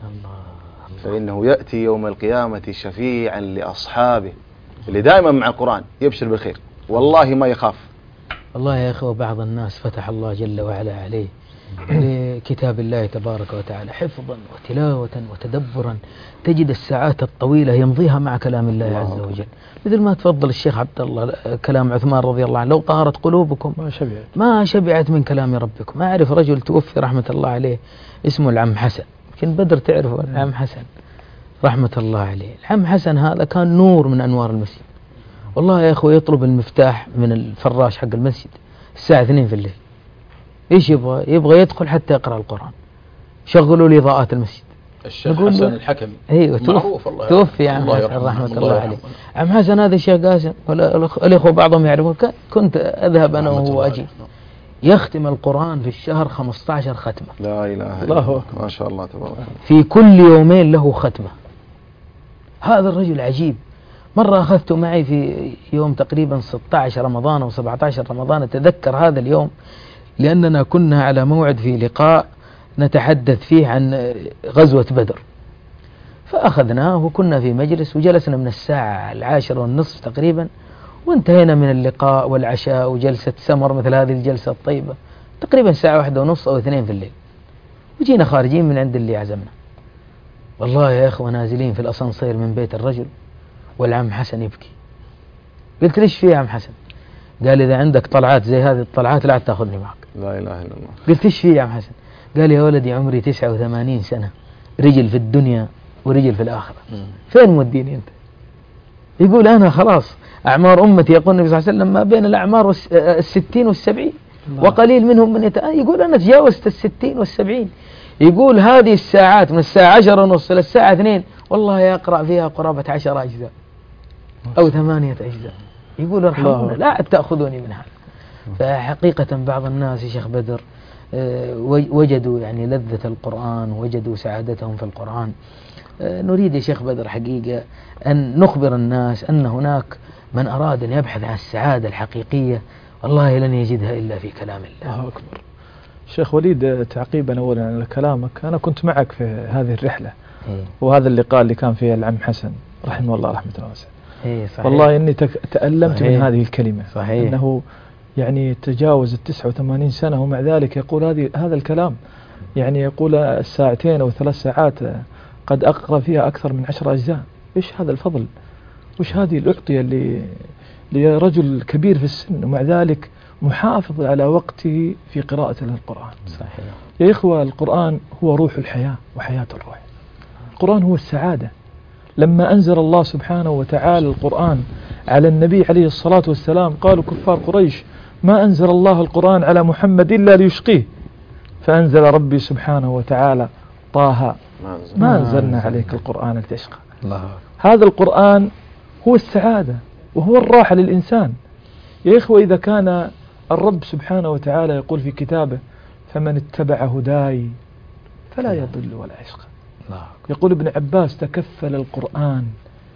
فإنه يأتي يوم القيامة شفيعا لأصحابه، اللي دائما مع القرآن يبشر بالخير والله ما يخاف. والله يا أخوة بعض الناس فتح الله جل وعلا عليه لكتاب الله تبارك وتعالى حفظا وتلاوة وتدبرا، تجد الساعات الطويلة يمضيها مع كلام الله عز وجل، مثل ما تفضل الشيخ عبد الله كلام عثمان رضي الله عنه، لو طهرت قلوبكم ما شبعت من كلام ربكم. ما أعرف رجل توفي رحمة الله عليه اسمه العم حسن، يمكن بدر تعرفه العم حسن رحمة الله عليه. العم حسن هذا كان نور من أنوار المسجد، والله يا أخوة يطلب المفتاح من الفراش حق المسجد الساعة 2 في الليل. إيش يبغى يدخل حتى يقرأ القرآن. شغلوا لي إضاءات المسجد. الشيخ حسن الحكمي، أيوة معروف، توفي يا عم حسن رحمة الله عليه. عم حسن هذا الشيخ قاسم والإخوة بعضهم يعرفون، كنت أذهب أنا وهو أجي يختم القرآن في الشهر 15 ختمة. لا إله إلا الله، ما شاء الله تبارك. في كل يومين له ختمة. هذا الرجل عجيب. مرة أخذته معي في يوم تقريبا 16 رمضان أو 17 رمضان، أتذكر هذا اليوم لأننا كنا على موعد في لقاء نتحدث فيه عن غزوة بدر، فأخذناه وكنا في مجلس وجلسنا من الساعة 10:30 تقريبا، وانتهينا من اللقاء والعشاء وجلسة سمر مثل هذه الجلسة الطيبة تقريبا 1:30 أو 2 في الليل، وجينا خارجين من عند اللي عزمنا. والله يا إخوة نازلين في الأسانسير من بيت الرجل والعم حسن يبكي. قلت ليش فيه يا عم حسن؟ قال إذا عندك طلعات زي هذه الطلعات لا تأخذني معك. لا إله إلا الله. قلت ايش فيه يا عم حسن؟ قال يا ولدي عمري 89 سنة، رجل في الدنيا ورجل في الآخرة، فين موديني أنت؟ يقول أنا خلاص أعمار أمتي، يقول النبي صلى الله عليه وسلم ما بين الأعمار 60 و70 وقليل منهم من يقول أنا تجاوزت 60 و70. يقول هذه الساعات من الساعة 10:30 إلى الساعة 2 والله يقرأ فيها قرابة 10 أجزاء أو 8 أجزاء. يقول ارحمونا لا تأخذوني من هذا. فحقيقة بعض الناس يا شيخ بدر وجدوا يعني لذة القرآن، وجدوا سعادتهم في القرآن. نريد يا شيخ بدر حقيقة أن نخبر الناس أن هناك من أراد أن يبحث عن السعادة الحقيقية والله لن يجدها إلا في كلام الله. الله أكبر. شيخ وليد، تعقيبا أولا على كلامك، أنا كنت معك في هذه الرحلة وهذا اللقاء اللي كان فيه العم حسن رحمه الله رحمة الله. والله إني تألمت من هذه الكلمة. صحيح. أنه يعني تجاوز 89 سنة ومع ذلك يقول هذا الكلام، يعني يقول الساعتين أو 3 ساعات قد أقرأ فيها أكثر من 10 أجزاء. إيش هذا الفضل؟ وإيش هذه الأعطية لرجل كبير في السن ومع ذلك محافظ على وقته في قراءة القرآن. صحيح. يا إخوة القرآن هو روح الحياة وحياة الروح. القرآن هو السعادة. لما أنزل الله سبحانه وتعالى القرآن على النبي عليه الصلاة والسلام قالوا كفار قريش ما أنزل الله القرآن على محمد إلا ليشقيه، فأنزل ربي سبحانه وتعالى طه ما أنزلنا عليك القرآن لتشقى. هذا القرآن هو السعادة وهو الراحة للإنسان. يا إخوة إذا كان الرب سبحانه وتعالى يقول في كتابه فمن اتبع هداي فلا يضل ولا يشقى. يقول ابن عباس تكفل القرآن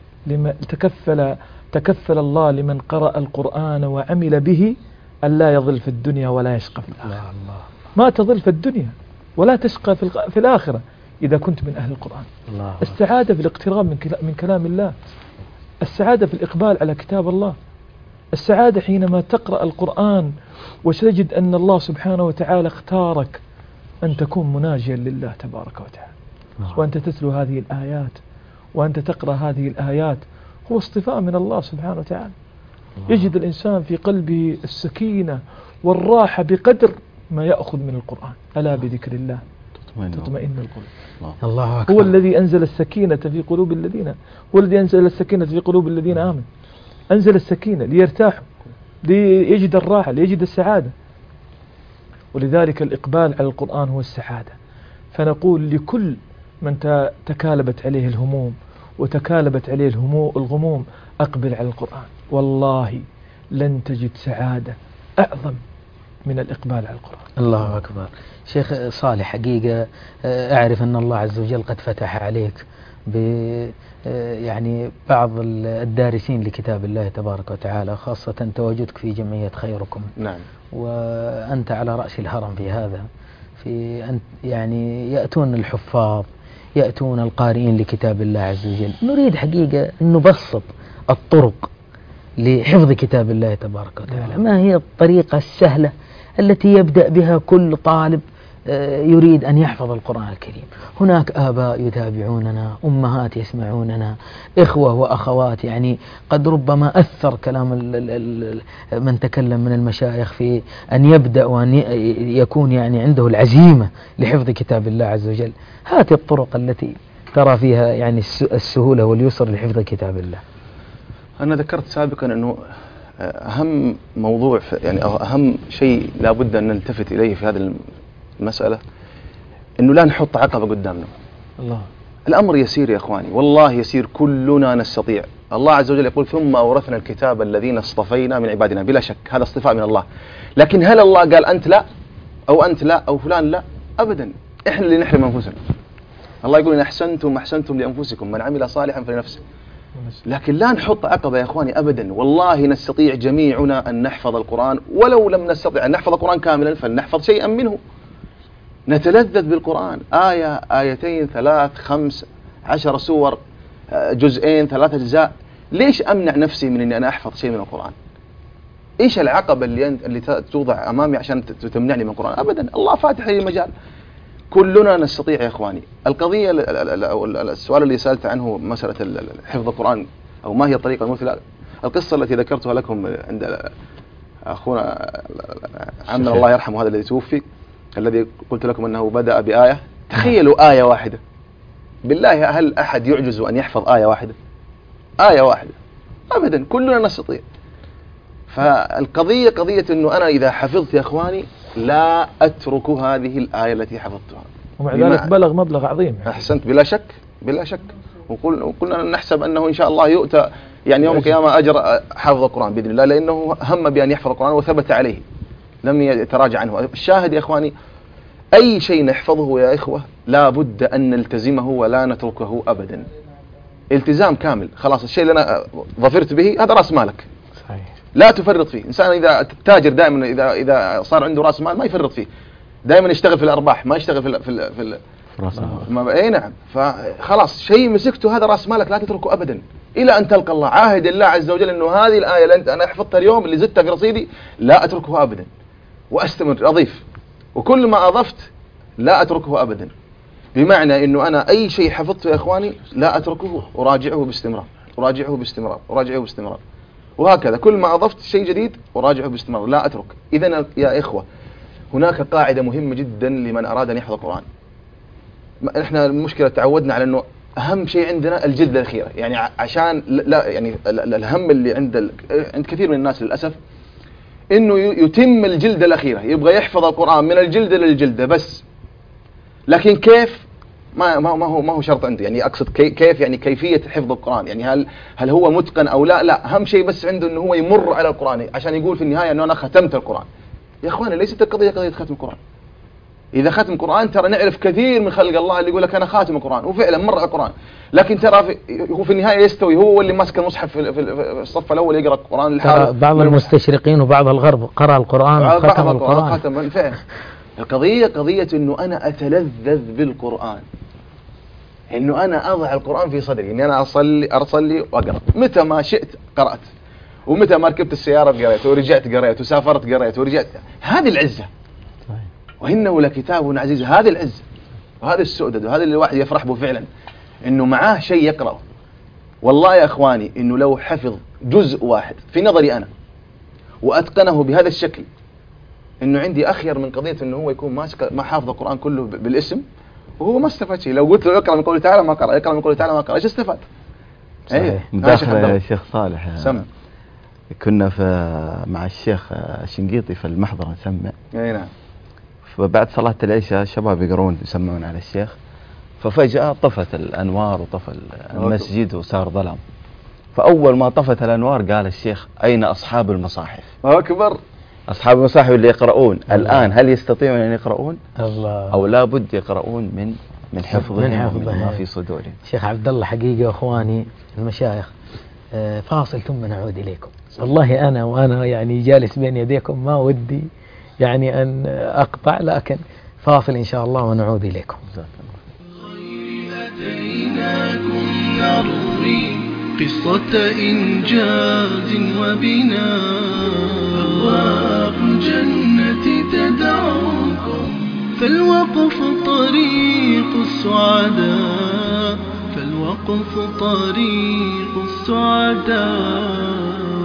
تكفل الله لمن قرأ القرآن وعمل به أن لا يضل في الدنيا ولا يشقى في الآخرة. ما تضل في الدنيا ولا تشقى في الآخرة إذا كنت من أهل القرآن. السعادة في الاقتراب من كلام الله، السعادة في الإقبال على كتاب الله، السعادة حينما تقرأ القرآن وتجد أن الله سبحانه وتعالى اختارك أن تكون مناجيا لله تبارك وتعالى، وأنت تتلو هذه الآيات وأنت تقرأ هذه الآيات، هو اصطفاء من الله سبحانه وتعالى. يجد الإنسان في قلبه السكينة والراحة بقدر ما يأخذ من القرآن. ألا بذكر الله تطمئن القلوب. الله أكبر. هو الذي أنزل السكينة في قلوب الذين، هو الذي أنزل السكينة في قلوب الذين آمنوا، أنزل السكينة ليرتاحوا، ليجد الراحة، ليجد السعادة. ولذلك الإقبال على القرآن هو السعادة. فنقول لكل من تكالبت عليه الهموم وتكالبت عليه الغموم أقبل على القرآن، والله لن تجد سعادة أعظم من الإقبال على القرآن. الله أكبر. شيخ صالح، حقيقة أعرف أن الله عز وجل قد فتح عليك يعني بعض الدارسين لكتاب الله تبارك وتعالى، خاصة تواجدك في جمعية خيركم. نعم. وأنت على رأس الهرم في هذا، في أن يعني يأتون الحفاظ، يأتون القارئين لكتاب الله عز وجل. نريد حقيقة أن نبسط الطرق لحفظ كتاب الله تبارك وتعالى. ما هي الطريقة السهلة التي يبدأ بها كل طالب يريد أن يحفظ القرآن الكريم؟ هناك آباء يتابعوننا، أمهات يسمعوننا، إخوة وأخوات، يعني قد ربما أثر كلام من تكلم من المشايخ في أن يبدأ وأن يكون يعني عنده العزيمة لحفظ كتاب الله عز وجل. هذه الطرق التي ترى فيها يعني السهولة واليسر لحفظ كتاب الله. أنا ذكرت سابقا أنه أهم موضوع يعني أو أهم شيء لابد أن نلتفت إليه في هذه المسألة أنه لا نحط عقبة قدامنا. الله. الأمر يسير يا إخواني، والله يسير، كلنا نستطيع. الله عز وجل يقول ثم أورثنا الكتاب الذين اصطفينا من عبادنا. بلا شك هذا اصطفاء من الله، لكن هل الله قال أنت لا أو أنت لا أو فلان لا؟ أبدا. إحنا اللي نحرم أنفسنا. الله يقول إن أحسنتم لأنفسكم، من عمل صالحا فلنفسه. لكن لا نحط عقبة يا إخواني أبدا. والله نستطيع جميعنا أن نحفظ القرآن، ولو لم نستطع أن نحفظ القرآن كاملا فلنحفظ شيئا منه، نتلذذ بالقرآن، آية، آيتين، 3، 5، 10 سور، جزئين، 3 أجزاء. ليش أمنع نفسي من أني أنا أحفظ شيء من القرآن؟ إيش العقبة اللي توضع أمامي عشان تمنعني من القرآن؟ أبدا. الله فاتح لي المجال، كلنا نستطيع يا إخواني. القضية السؤال اللي سألت عنه مسألة حفظ القرآن أو ما هي الطريقة المثلى، القصة التي ذكرتها لكم عند أخونا عمنا الله يرحمه هذا الذي توفي، الذي قلت لكم أنه بدأ بآية. تخيلوا آية واحدة، بالله هل أحد يعجز أن يحفظ آية واحدة؟ آية واحدة أبدا، كلنا نستطيع. فالقضية قضية أنه أنا إذا حفظت يا إخواني لا أترك هذه الآية التي حفظتها، ومع ذلك بلغ مبلغ عظيم. أحسنت. بلا شك بلا شك. وقلنا نحسب أنه إن شاء الله يؤتى يعني يوم القيامة أجر حفظ القرآن بإذن الله، لأنه هم بأن يحفظ القرآن وثبت عليه لم يتراجع عنه. الشاهد يا إخواني، أي شيء نحفظه يا إخوة لا بد أن نلتزمه ولا نتركه أبدا. التزام كامل. خلاص الشيء اللي أنا ظفرت به هذا رأس مالك، صحيح. لا تفرط فيه. إنسان إذا تاجر دائما إذا صار عنده رأس مال ما يفرط فيه، دائما يشتغل في الأرباح، ما يشتغل في رأس أي نعم. فخلاص شيء مسكته هذا رأس مالك لا تتركه أبدا إلى أن تلقى الله. عاهد الله عز وجل أنه هذه الآية اللي أنا حفظتها اليوم اللي زدتها في رصيدي لا أتركه أبدا، وأستمر أضيف، وكل ما أضفت لا أتركه أبدا. بمعنى أنه أنا أي شيء حفظته يا إخواني لا أتركه، أراجعه باستمرار، أراجعه باستمرار، أراجعه باستمرار، وهكذا كل ما أضفت شيء جديد أراجعه باستمرار لا أترك. إذن يا إخوة هناك قاعدة مهمة جدا لمن أراد أن يحفظ القرآن. إحنا المشكلة تعودنا على أنه أهم شيء عندنا الجلدة الأخيرة، يعني عشان لا يعني الهم اللي عند كثير من الناس للأسف إنه يتم الجلدة الأخيرة، يبغى يحفظ القرآن من الجلدة للجلدة بس. لكن كيف؟ ما هو شرط عندي، يعني أقصد كيف يعني كيفية حفظ القرآن، يعني هل هو متقن أو لا؟ لا، أهم شيء بس عنده إنه هو يمر على القرآن عشان يقول في النهاية إنه أنا ختمت القرآن. يا إخواني ليست القضية قضية ختم القرآن. إذا ختم القرآن ترى نعرف كثير من خلق الله اللي يقول لك أنا خاتم القرآن وفعلا مر على القرآن، لكن ترى هو في النهاية يستوي هو اللي ماسك المصحف في الصف الأول يقرأ القرآن لحاله. بعض المستشرقين وبعض الغرب قرأ القرآن وختم القرآن. ختم فعلا. القضية قضية إنه أنا أتلذذ بالقرآن، إنه أنا أضع القرآن في صدري، إني أنا أصلي وأقرأ متى ما شئت قرأت، ومتى ما ركبت السيارة قرأت ورجعت قرأت وسافرت قرأت ورجعت. هذه العزة، وإنه لكتاب عزيز. هذه العزة وهذا السؤدد وهذا اللي الواحد يفرح به فعلا إنه معاه شيء يقرأه. والله يا إخواني إنه لو حفظ جزء واحد في نظري أنا وأتقنه بهذا الشكل، إنه عندي أخير من قضية إنه هو يكون ماسك ما حافظ القرآن كله بالاسم وهو ما استفاد شيء. لو قلت له اقرأ من قوله تعالى ما قرأ، اقرأ من قوله تعالى ما قرأ، ايش استفاد؟ صحيح. مداخلة يا شيخ صالح. سمع. كنا مع الشيخ الشنقيطي في المحضر نسمع. اي نعم. فبعد صلاة العشاء الشباب يقرؤون يسمعون على الشيخ، ففجأة طفت الأنوار وطفى المسجد وصار ظلام. فأول ما طفت الأنوار قال الشيخ: أين أصحاب المصاحف؟ أكبر. أصحاب المصاحف اللي يقرؤون الآن هل يستطيعون أن يقرؤون؟ الله. أو لا بد يقرؤون من حفظهم ومن ما في صدورهم. شيخ عبد الله حقيقة أخواني المشايخ، فاصل ثم نعود إليكم. والله أنا يعني جالس بين يديكم ما ودي يعني أن أقطع، لكن فاصل إن شاء الله ونعود إليكم. أتيناكم نروي قصة إنجاز وبناء، أبواب الجنة تدعوكم، فالوقف طريق السعداء، فالوقف طريق السعداء.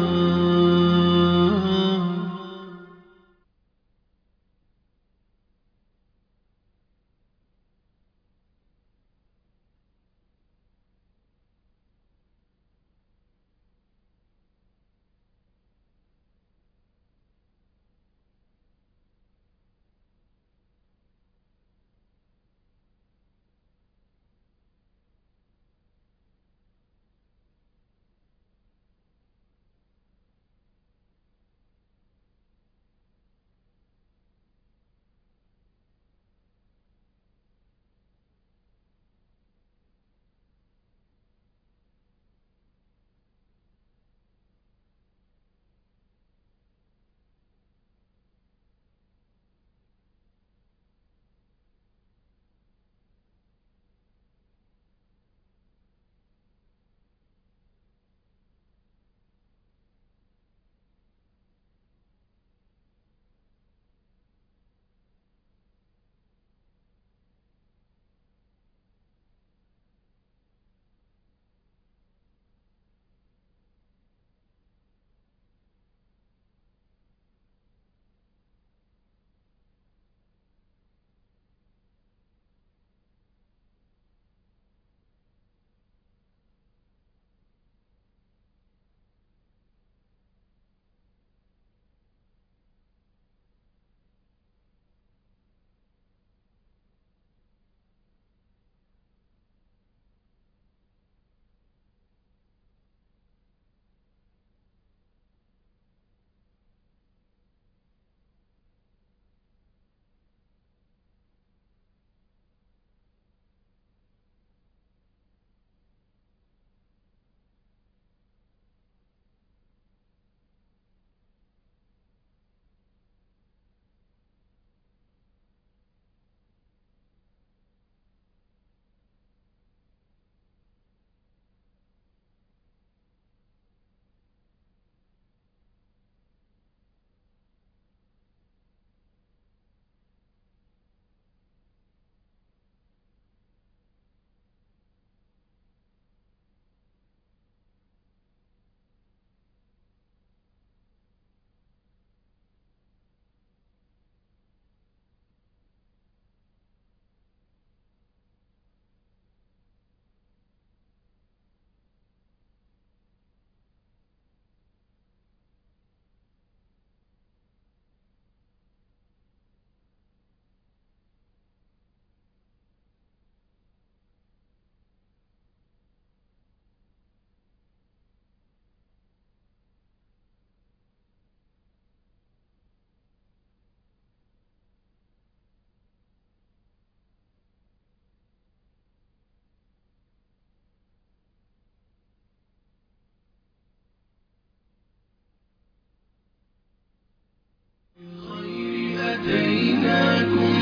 أتيناكم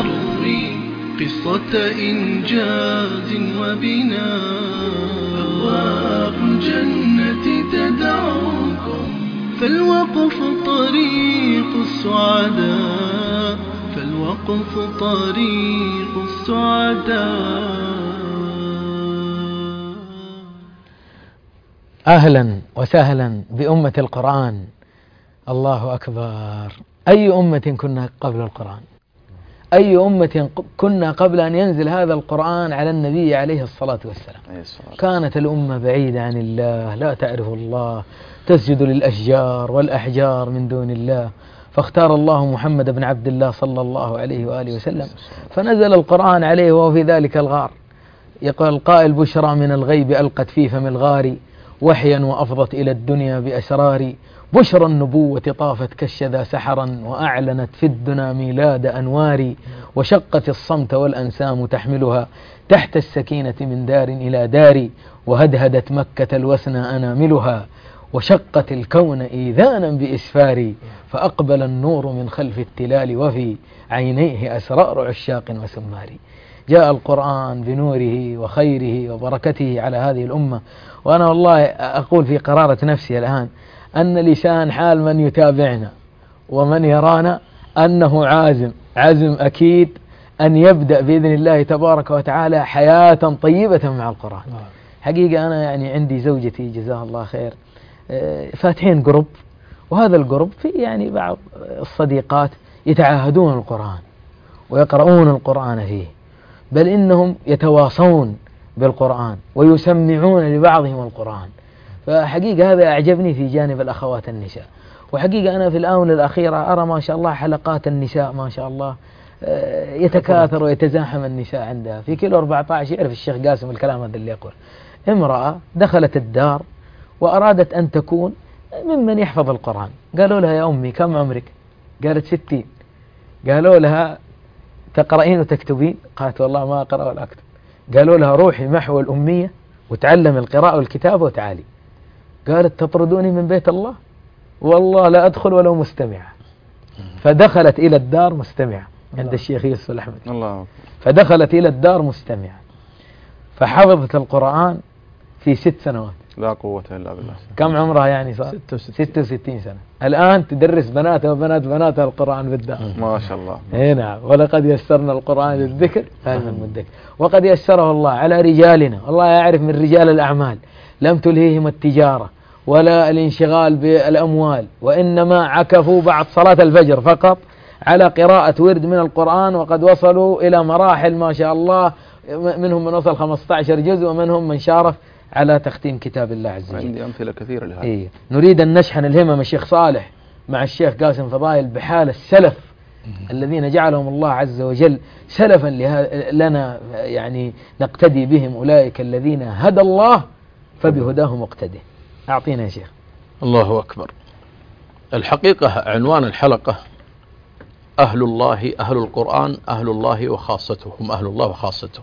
نروي قصة إنجاز وبناء، أبواب الجنة تدعوكم، فالوقف طريق السعداء، فالوقف طريق السعداء. أهلا وسهلا بأمة القرآن. الله أكبر. أي أمة كنا قبل القرآن؟ أي أمة كنا قبل أن ينزل هذا القرآن على النبي عليه الصلاة والسلام. كانت الأمة بعيدة عن الله، لا تعرف الله، تسجد للأشجار والأحجار من دون الله، فاختار الله محمد بن عبد الله صلى الله عليه وآله وسلم، فنزل القرآن عليه وهو في ذلك الغار. يقول القائل: بشرى من الغيب ألقت في فم الغار، وحيا وأفضت إلى الدنيا بأسرار، بشرى النبوة طافت كالشذا سحرا، وأعلنت في الدنا ميلاد أنوار، وشقت الصمت والأنسام تحملها تحت السكينة من دار إلى دار، وهدهدت مكة الوسنى أناملها، وشقت الكون إيذانا بإسفار، فأقبل النور من خلف التلال، وفي عينيه أسرار عشاق وسمار. جاء القرآن بنوره وخيره وبركته على هذه الأمة. وأنا والله أقول في قرارة نفسي الآن أن لسان حال من يتابعنا ومن يرانا أنه عزم أكيد أن يبدأ بإذن الله تبارك وتعالى حياة طيبة مع القرآن. حقيقة أنا يعني عندي زوجتي جزاها الله خير فاتحين جروب، وهذا الجروب في يعني بعض الصديقات يتعاهدون القرآن ويقرؤون القرآن فيه، بل إنهم يتواصون بالقرآن ويسمعون لبعضهم القرآن. فحقيقة هذا أعجبني في جانب الأخوات النساء. وحقيقة أنا في الآونة الأخيرة أرى ما شاء الله حلقات النساء ما شاء الله يتكاثر ويتزاحم النساء عندها. في كيلو 14 يعرف الشيخ قاسم الكلام هذا اللي يقول: امرأة دخلت الدار وأرادت أن تكون ممن يحفظ القرآن، قالوا لها: يا أمي كم عمرك؟ قالت 60. قالوا لها: تقرأين وتكتبين؟ قالت: والله ما أقرأ ولا أكتب. قالوا لها: روحي محو الأمية وتعلم القراءة والكتابة وتعالي. قالت: تطردوني من بيت الله؟ والله لا أدخل ولو مستمعة. فدخلت إلى الدار مستمعة عند الشيخ يوسف الأحمد، فدخلت إلى الدار مستمعة، فحفظت القرآن في 6 سنوات. لا قوة إلا بالله. كم عمرها يعني صار؟ 66 سنة. الآن تدرس بناتها وبنات بناتها القرآن بالدار. ما شاء الله. إيه نعم. ولقد يسرنا القرآن للذكر فهل من مدكر. وقد يسره الله على رجالنا. الله يعرف من رجال الأعمال لم تلهيهم التجارة ولا الانشغال بالأموال، وإنما عكفوا بعد صلاة الفجر فقط على قراءة ورد من القرآن، وقد وصلوا إلى مراحل ما شاء الله، منهم من وصل 15 جزء، ومنهم من شارف على تختيم كتاب الله عز وجل. عندي أمثلة كثيرة لهذا. إيه. نريد أن نشحن الهمم الشيخ صالح مع الشيخ قاسم فضائل بحال السلف الذين جعلهم الله عز وجل سلفا لنا، يعني نقتدي بهم، أولئك الذين هدى الله فبهداه مقتدي. أعطينا يا شيخ. الله أكبر. الحقيقة عنوان الحلقة أهل الله، أهل القرآن، أهل الله وخاصته، هم أهل الله وخاصته.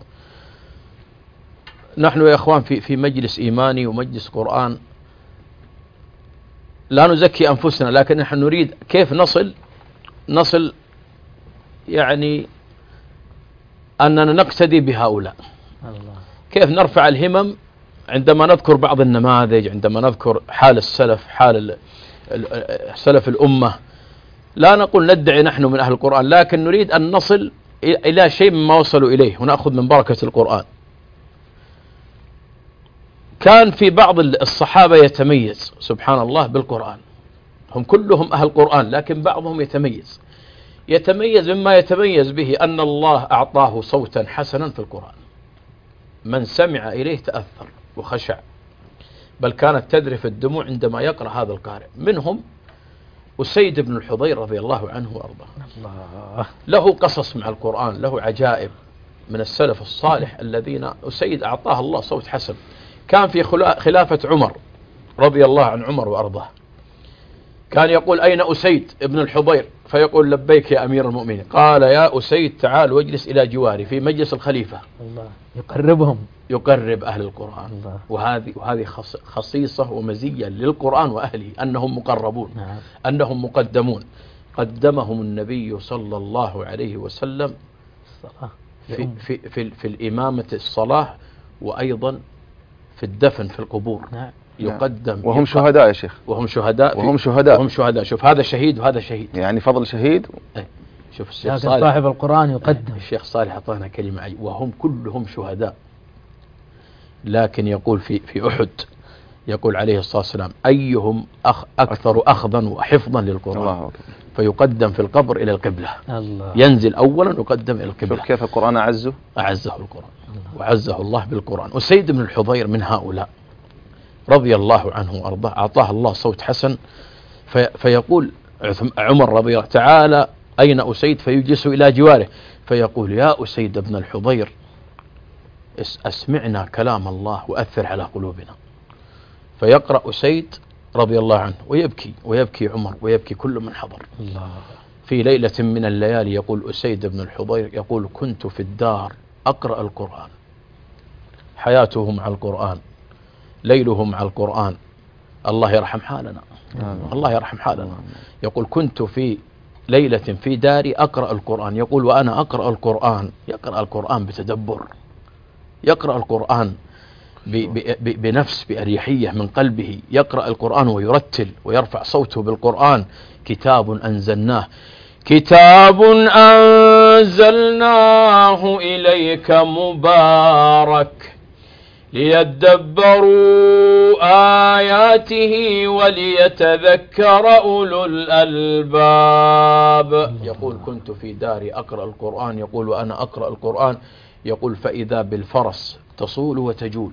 نحن يا أخوان في مجلس إيماني ومجلس قرآن، لا نزكي أنفسنا، لكن نحن نريد كيف نصل يعني أننا نقتدي بهؤلاء. كيف نرفع الهمم عندما نذكر بعض النماذج، عندما نذكر حال السلف، حال سلف الأمة. لا نقول ندعي نحن من أهل القرآن، لكن نريد أن نصل إلى شيء مما وصلوا إليه ونأخذ من بركة القرآن. كان في بعض الصحابة يتميز سبحان الله بالقرآن، هم كلهم أهل القرآن، لكن بعضهم يتميز مما يتميز به أن الله أعطاه صوتا حسنا في القرآن، من سمع إليه تأثر وخشع، بل كانت تذرف الدموع عندما يقرأ هذا القارئ. منهم أسيد بن الحضير رضي الله عنه وأرضاه، له قصص مع القرآن، له عجائب من السلف الصالح الذين أسيد أعطاه الله صوت حسن. كان في خلافة عمر رضي الله عن عمر وأرضاه، كان يقول: أين أسيد ابن الحضير؟ فيقول: لبيك يا أمير المؤمنين. قال: يا أسيد تعال واجلس إلى جواري في مجلس الخليفة. الله يقرب أهل القرآن. وهذه خصيصة ومزية للقرآن وأهله، أنهم مقربون. نعم. أنهم مقدمون. قدمهم النبي صلى الله عليه وسلم في الإمامة الصلاة، وأيضا في الدفن في القبور. نعم. يقدم وهم شهداء يا شيخ. وهم شهداء. شوف هذا شهيد وهذا شهيد، يعني فضل شهيد. شوف الشيخ لكن صالح صاحب القرآن يقدم. الشيخ صالح أعطانا كلمة عجيبة: وهم كلهم شهداء. لكن يقول في أحد، يقول عليه الصلاة والسلام: أيهم أكثر أخذا وحفظا للقرآن؟ الله. فيقدم في القبر إلى القبلة. الله. ينزل أولا يقدم إلى القبلة. شوف كيف القرآن أعزه القرآن وعزه الله بالقرآن. وسيد بن الحضير من هؤلاء رضي الله عنه وأرضاه، أعطاه الله صوت حسن، فيقول عمر رضي الله تعالى أين أسيد، فيجلس إلى جواره فيقول يا أسيد بن الحضير أسمعنا كلام الله وأثر على قلوبنا. فيقرأ أسيد رضي الله عنه ويبكي عمر ويبكي كل من حضر. الله. في ليلة من الليالي يقول أسيد بن الحضير يقول كنت في الدار أقرأ القرآن، حياته مع القرآن، ليله مع القرآن. الله يرحم حالنا، الله يرحم حالنا. يقول كنت في ليلة في داري أقرأ القرآن، يقول وأنا أقرأ القرآن، يقرأ القرآن بتدبر، يقرأ القرآن بنفس بأريحية من قلبه، يقرأ القرآن ويرتل ويرفع صوته بالقرآن. كتاب أنزلناه إليك مبارك ليدبروا آياته وليتذكر أولو الألباب. يقول كنت في داري أقرأ القرآن، يقول وأنا أقرأ القرآن، يقول فإذا بالفرس تصول وتجول.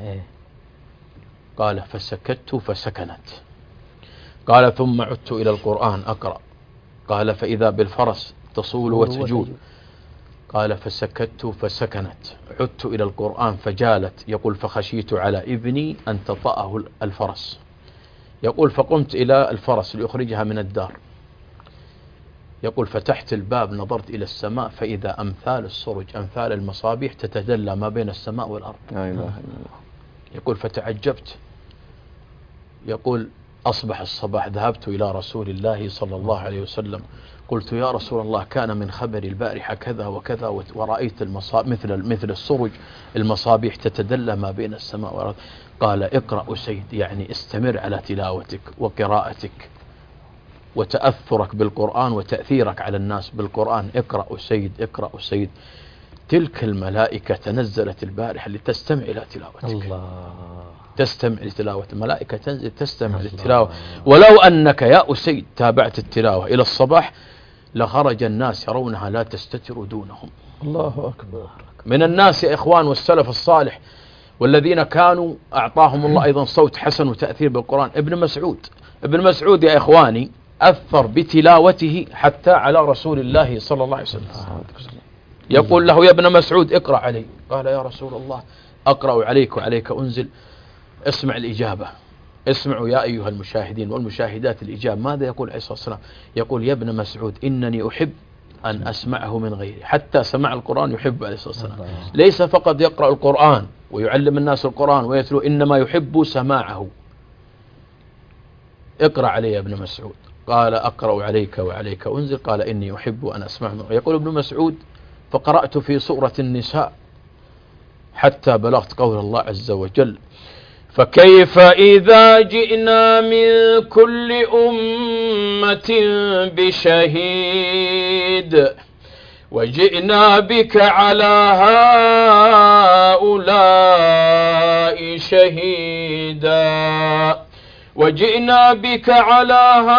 قال فسكت فسكنت. قال ثم عدت إلى القرآن أقرأ، قال فإذا بالفرس تصول وتجول. قال فسكت فسكنت. عدت إلى القرآن فجالت. يقول فخشيت على ابني أن تطأه الفرس. يقول فقمت إلى الفرس لأخرجها من الدار. يقول فتحت الباب نظرت إلى السماء فإذا أمثال السرج أمثال المصابيح تتجلى ما بين السماء والأرض. لا إله إلا الله. يقول فتعجبت. يقول أصبح الصباح ذهبت إلى رسول الله صلى الله عليه وسلم قلت يا رسول الله كان من خبر البارحة كذا وكذا ورأيت مثل السرج المصابيح تتدلى ما بين السماء والأرض. قال اقرأ سيد، يعني استمر على تلاوتك وقراءتك وتأثرك بالقرآن وتأثيرك على الناس بالقرآن. اقرأ سيد اقرأ سيد. تلك الملائكة تنزلت البارحة لتستمع إلى تلاوتك. الله. تستمع لتلاوة الملائكة، تنزل تستمع للتلاوة. ولو أنك يا أسيد تابعت التلاوة إلى الصباح لخرج الناس يرونها لا تستتر دونهم. الله أكبر. من الناس يا إخوان والسلف الصالح والذين كانوا أعطاهم الله أيضا صوت حسن وتأثير بالقرآن. ابن مسعود يا إخواني أثر بتلاوته حتى على رسول الله صلى الله عليه وسلم. يقول له يا ابن مسعود اقرأ علي. قال يا رسول الله أقرأ عليك وعليك أنزل. اسمع الإجابة، اسمعوا يا أيها المشاهدين والمشاهدات الإجابة. ماذا يقول عليه الصلاة والسلام؟ يقول يا ابن مسعود إنني أحب أن أسمعه من غيري. حتى سمع القرآن يحب عليه الصلاة والسلام، ليس فقط يقرأ القرآن ويعلم الناس القرآن ويتلو، إنما يحب سماعه. اقرأ علي يا ابن مسعود. قال أقرأ عليك وعليك أنزل. قال إني أحب أن أسمع. يقول ابن مسعود فقرأت في سورة النساء حتى بلغت قول الله عز وجل فكيف إذا جئنا من كل أمة بشهيد وجئنا بك على هؤلاء شهيدا وجئنا بك على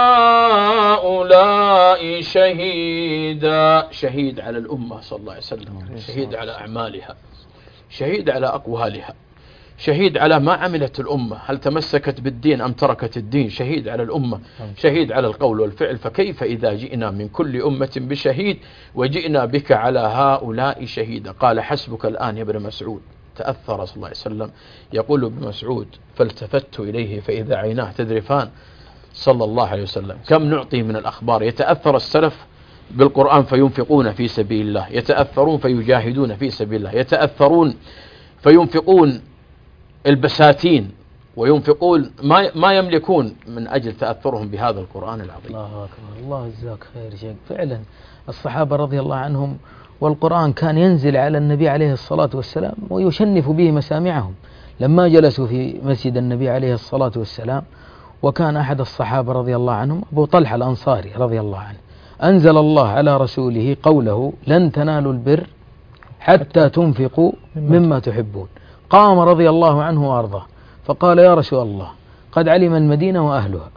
هؤلاء شهيدا. شهيد على الأمة صلى الله عليه وسلم، شهيد على أعمالها، شهيد على أقوالها، شهيد على ما عملت الأمة، هل تمسكت بالدين أم تركت الدين. شهيد على الأمة، شهيد على القول والفعل. فكيف إذا جئنا من كل أمة بشهيد وجئنا بك على هؤلاء شهيدا. قال حسبك الآن يا ابن مسعود. تأثر صلى الله عليه وسلم. يقول ابن مسعود فالتفت إليه فإذا عيناه تذرفان صلى الله عليه وسلم. كم نعطي من الأخبار. يتأثر السلف بالقرآن فينفقون في سبيل الله، يتأثرون فيجاهدون في سبيل الله، يتأثرون فينفقون البساتين وينفقون ما يملكون من أجل تأثرهم بهذا القرآن العظيم. الله أكبر. الله جزاك خير شيخ. فعلا الصحابة رضي الله عنهم والقرآن كان ينزل على النبي عليه الصلاة والسلام ويشنف به مسامعهم. لما جلسوا في مسجد النبي عليه الصلاة والسلام وكان أحد الصحابة رضي الله عنهم أبو طلحة الأنصاري رضي الله عنه أنزل الله على رسوله قوله لن تنالوا البر حتى تنفقوا مما تحبون. قام رضي الله عنه وأرضاه فقال يا رسول الله قد علم المدينة وأهلها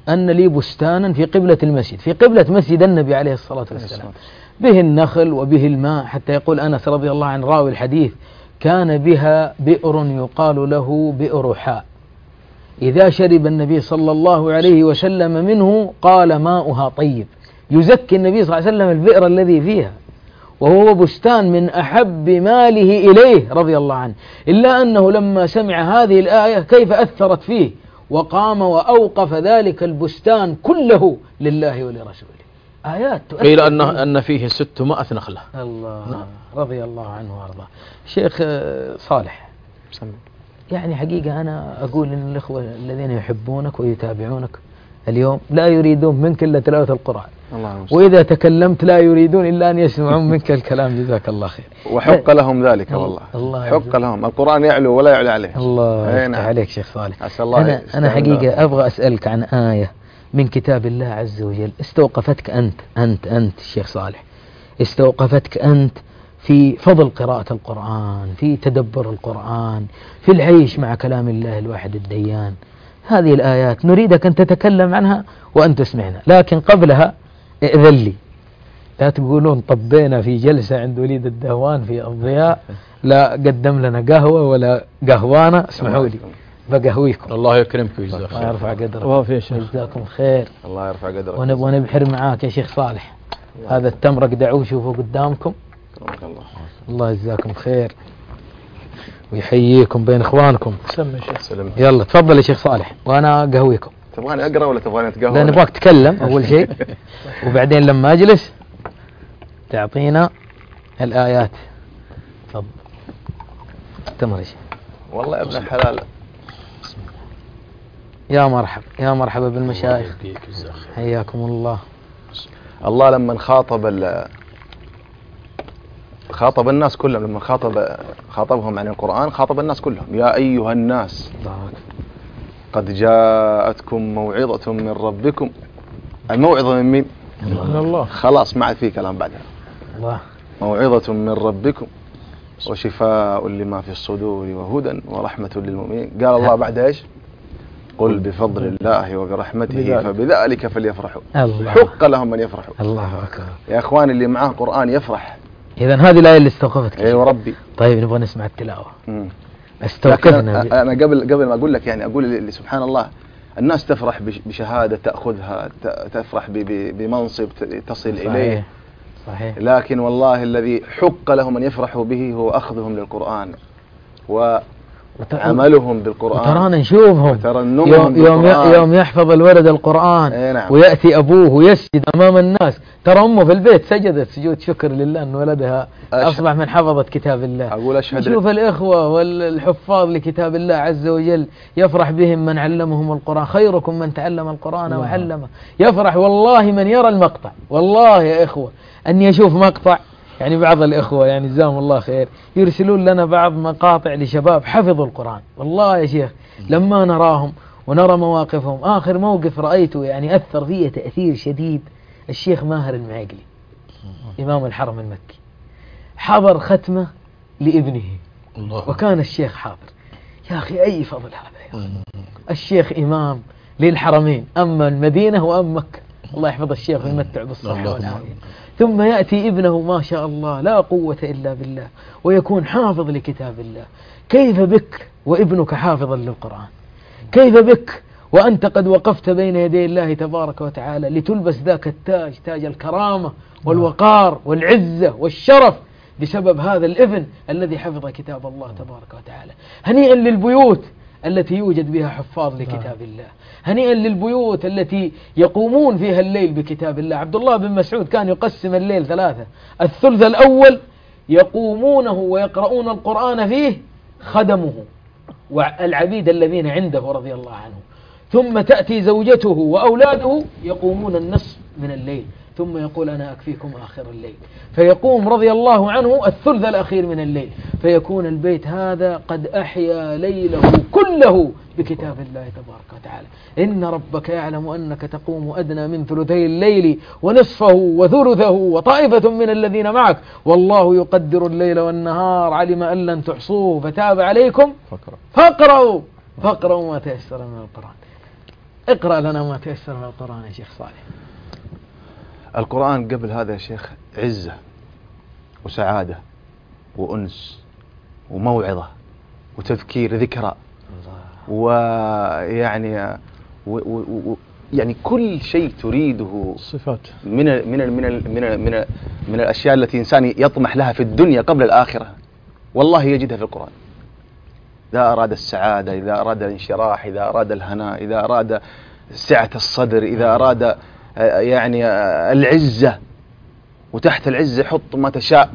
أن لي بستانا في قبلة المسجد، في قبلة مسجد النبي عليه الصلاة والسلام، به النخل وبه الماء، حتى يقول أنس رضي الله عنه راوي الحديث: كان بها بئر يقال له بئر حاء، إذا شرب النبي صلى الله عليه وسلم منه قال ماؤها طيب، يزكي النبي صلى الله عليه وسلم البئر الذي فيها، وهو بستان من أحب ماله إليه رضي الله عنه، إلا أنه لما سمع هذه الآية كيف أثرت فيه، وقام وأوقف ذلك البستان كله لله ولرسوله. آيات قيل أن فيه 600 نخلة. الله رضي الله عنه وارضاه. شيخ صالح، يعني حقيقة أنا أقول إن الإخوة الذين يحبونك ويتابعونك اليوم لا يريدون منك إلا تلاوة القرآن، وإذا تكلمت لا يريدون إلا أن يسمعون منك الكلام، جزاك الله خير. وحق لهم ذلك والله، حق لهم، القرآن يعلو ولا يعلى عليه. الله يفتح عليك شيخ صالح. أنا حقيقة أبغى أسألك عن آية من كتاب الله عز وجل استوقفتك أنت الشيخ صالح، استوقفتك أنت في فضل قراءة القرآن، في تدبر القرآن، في العيش مع كلام الله الواحد الديان. هذه الآيات نريدك أن تتكلم عنها وأن تسمعنا، لكن قبلها ائذن لي، لا تقولون طبينا في جلسة عند وليد الدهوان في الضياء لا قدم لنا قهوة ولا قهوانة، اسمحوا لي بقهويكم. الله يكرمك ويجزاك خير. الله يرفع قدرك. وافي يا شيخ. جزاكم خير. الله يرفع قدرك. ونبغى نبحر معاك يا شيخ صالح. هذا التمر اقدعوه شوفوا قدامكم. الله يجزاكم خير ويحييكم بين اخوانكم. سمي يا شيخ. يلا تفضل يا شيخ صالح وانا قهويكم. تبغاني اقرا ولا تبغاني اتقهوى؟ لا نبغاك تتكلم اول شيء وبعدين لما اجلس تعطينا الايات. تفضل. التمر يا شيخ. والله يا ابن الحلال، يا مرحبا يا مرحبا بالمشايخ، حياكم الله. الله لما خاطب الناس كلهم، لما خاطبهم عن القرآن خاطب الناس كلهم: يا أيها الناس قد جاءتكم موعظة من ربكم. الموعظة من مين؟ من الله. خلاص ما عاد في كلام بعدها. الله. موعظة من ربكم وشفاء لما في الصدور وهدى ورحمة للمؤمنين. قال الله بعد ايش؟ قل بفضل الله وبرحمته فبذلك فليفرحوا. حق لهم أن يفرحوا. الله أكبر. يا أخوان اللي معاه قرآن يفرح. إذن هذه الآية اللي استوقفتك. أيوة ربي. طيب نبغى نسمع التلاوة. استوقفنا. أنا قبل ما أقول لك، يعني أقول سبحان الله، الناس تفرح بشهادة تأخذها، تفرح بمنصب تصل إليه. صحيح. لكن والله الذي حق لهم أن يفرحوا به هو أخذهم للقرآن وعملهم بالقرآن. وترانا نشوفهم يوم يحفظ الولد القرآن نعم. ويأتي أبوه ويسجد أمام الناس. ترى أمه في البيت سجدت سجود شكر لله أن ولدها أصبح من حفظة كتاب الله. أقول أشهد. شوف الإخوة والحفاظ لكتاب الله عز وجل يفرح بهم من علمهم القرآن. خيركم من تعلم القرآن وعلمه. يفرح والله من يرى المقطع. والله يا إخوة أن يشوف مقطع، يعني بعض الإخوة يعني جزاهم الله خير يرسلون لنا بعض مقاطع لشباب حفظوا القرآن. والله يا شيخ لما نراهم ونرى مواقفهم، آخر موقف رأيته يعني أثر فيه تأثير شديد، الشيخ ماهر المعقلي إمام الحرم المكي حضر ختمة لابنه الله. وكان الشيخ حاضر. يا أخي أي فضل هذا يا أخي. الشيخ إمام للحرمين، أما المدينة وأما مكة. الله يحفظ الشيخ ويمتع بالصحة والعافية. ثم يأتي ابنه ما شاء الله لا قوة إلا بالله ويكون حافظ لكتاب الله. كيف بك وابنك حافظا للقرآن؟ كيف بك وأنت قد وقفت بين يدي الله تبارك وتعالى لتلبس ذاك التاج، تاج الكرامة والوقار والعزة والشرف بسبب هذا الابن الذي حفظ كتاب الله تبارك وتعالى. هنيئا للبيوت التي يوجد بها حفاظ لكتاب الله، هنيئا للبيوت التي يقومون فيها الليل بكتاب الله. عبد الله بن مسعود كان يقسم الليل ثلاثة: الثلث الأول يقومونه ويقرؤون القرآن فيه خدمه والعبيد الذين عنده رضي الله عنه، ثم تأتي زوجته وأولاده يقومون النصف من الليل، ثم يقول أنا أكفيكم آخر الليل، فيقوم رضي الله عنه الثلث الأخير من الليل، فيكون البيت هذا قد أحيا ليله كله بكتاب الله تبارك وتعالى. إن ربك يعلم أنك تقوم أدنى من ثلثي الليل ونصفه وثلثه وطائفة من الذين معك والله يقدر الليل والنهار علم أن لن تحصوه فتاب عليكم فاقرأوا ما تيسر من القرآن. اقرأ لنا ما تيسر من القرآن يا شيخ صالح. القرآن قبل هذا يا شيخ عزة وسعادة وأنس وموعظة وتذكير ذكرى، ويعني يعني كل شيء تريده صفات من الأشياء التي إنسان يطمح لها في الدنيا قبل الآخرة، والله يجدها في القرآن. إذا أراد السعادة، إذا أراد الانشراح، إذا أراد الهناء، إذا أراد سعة الصدر، إذا أراد يعني العزة، وتحت العزة حط ما تشاء،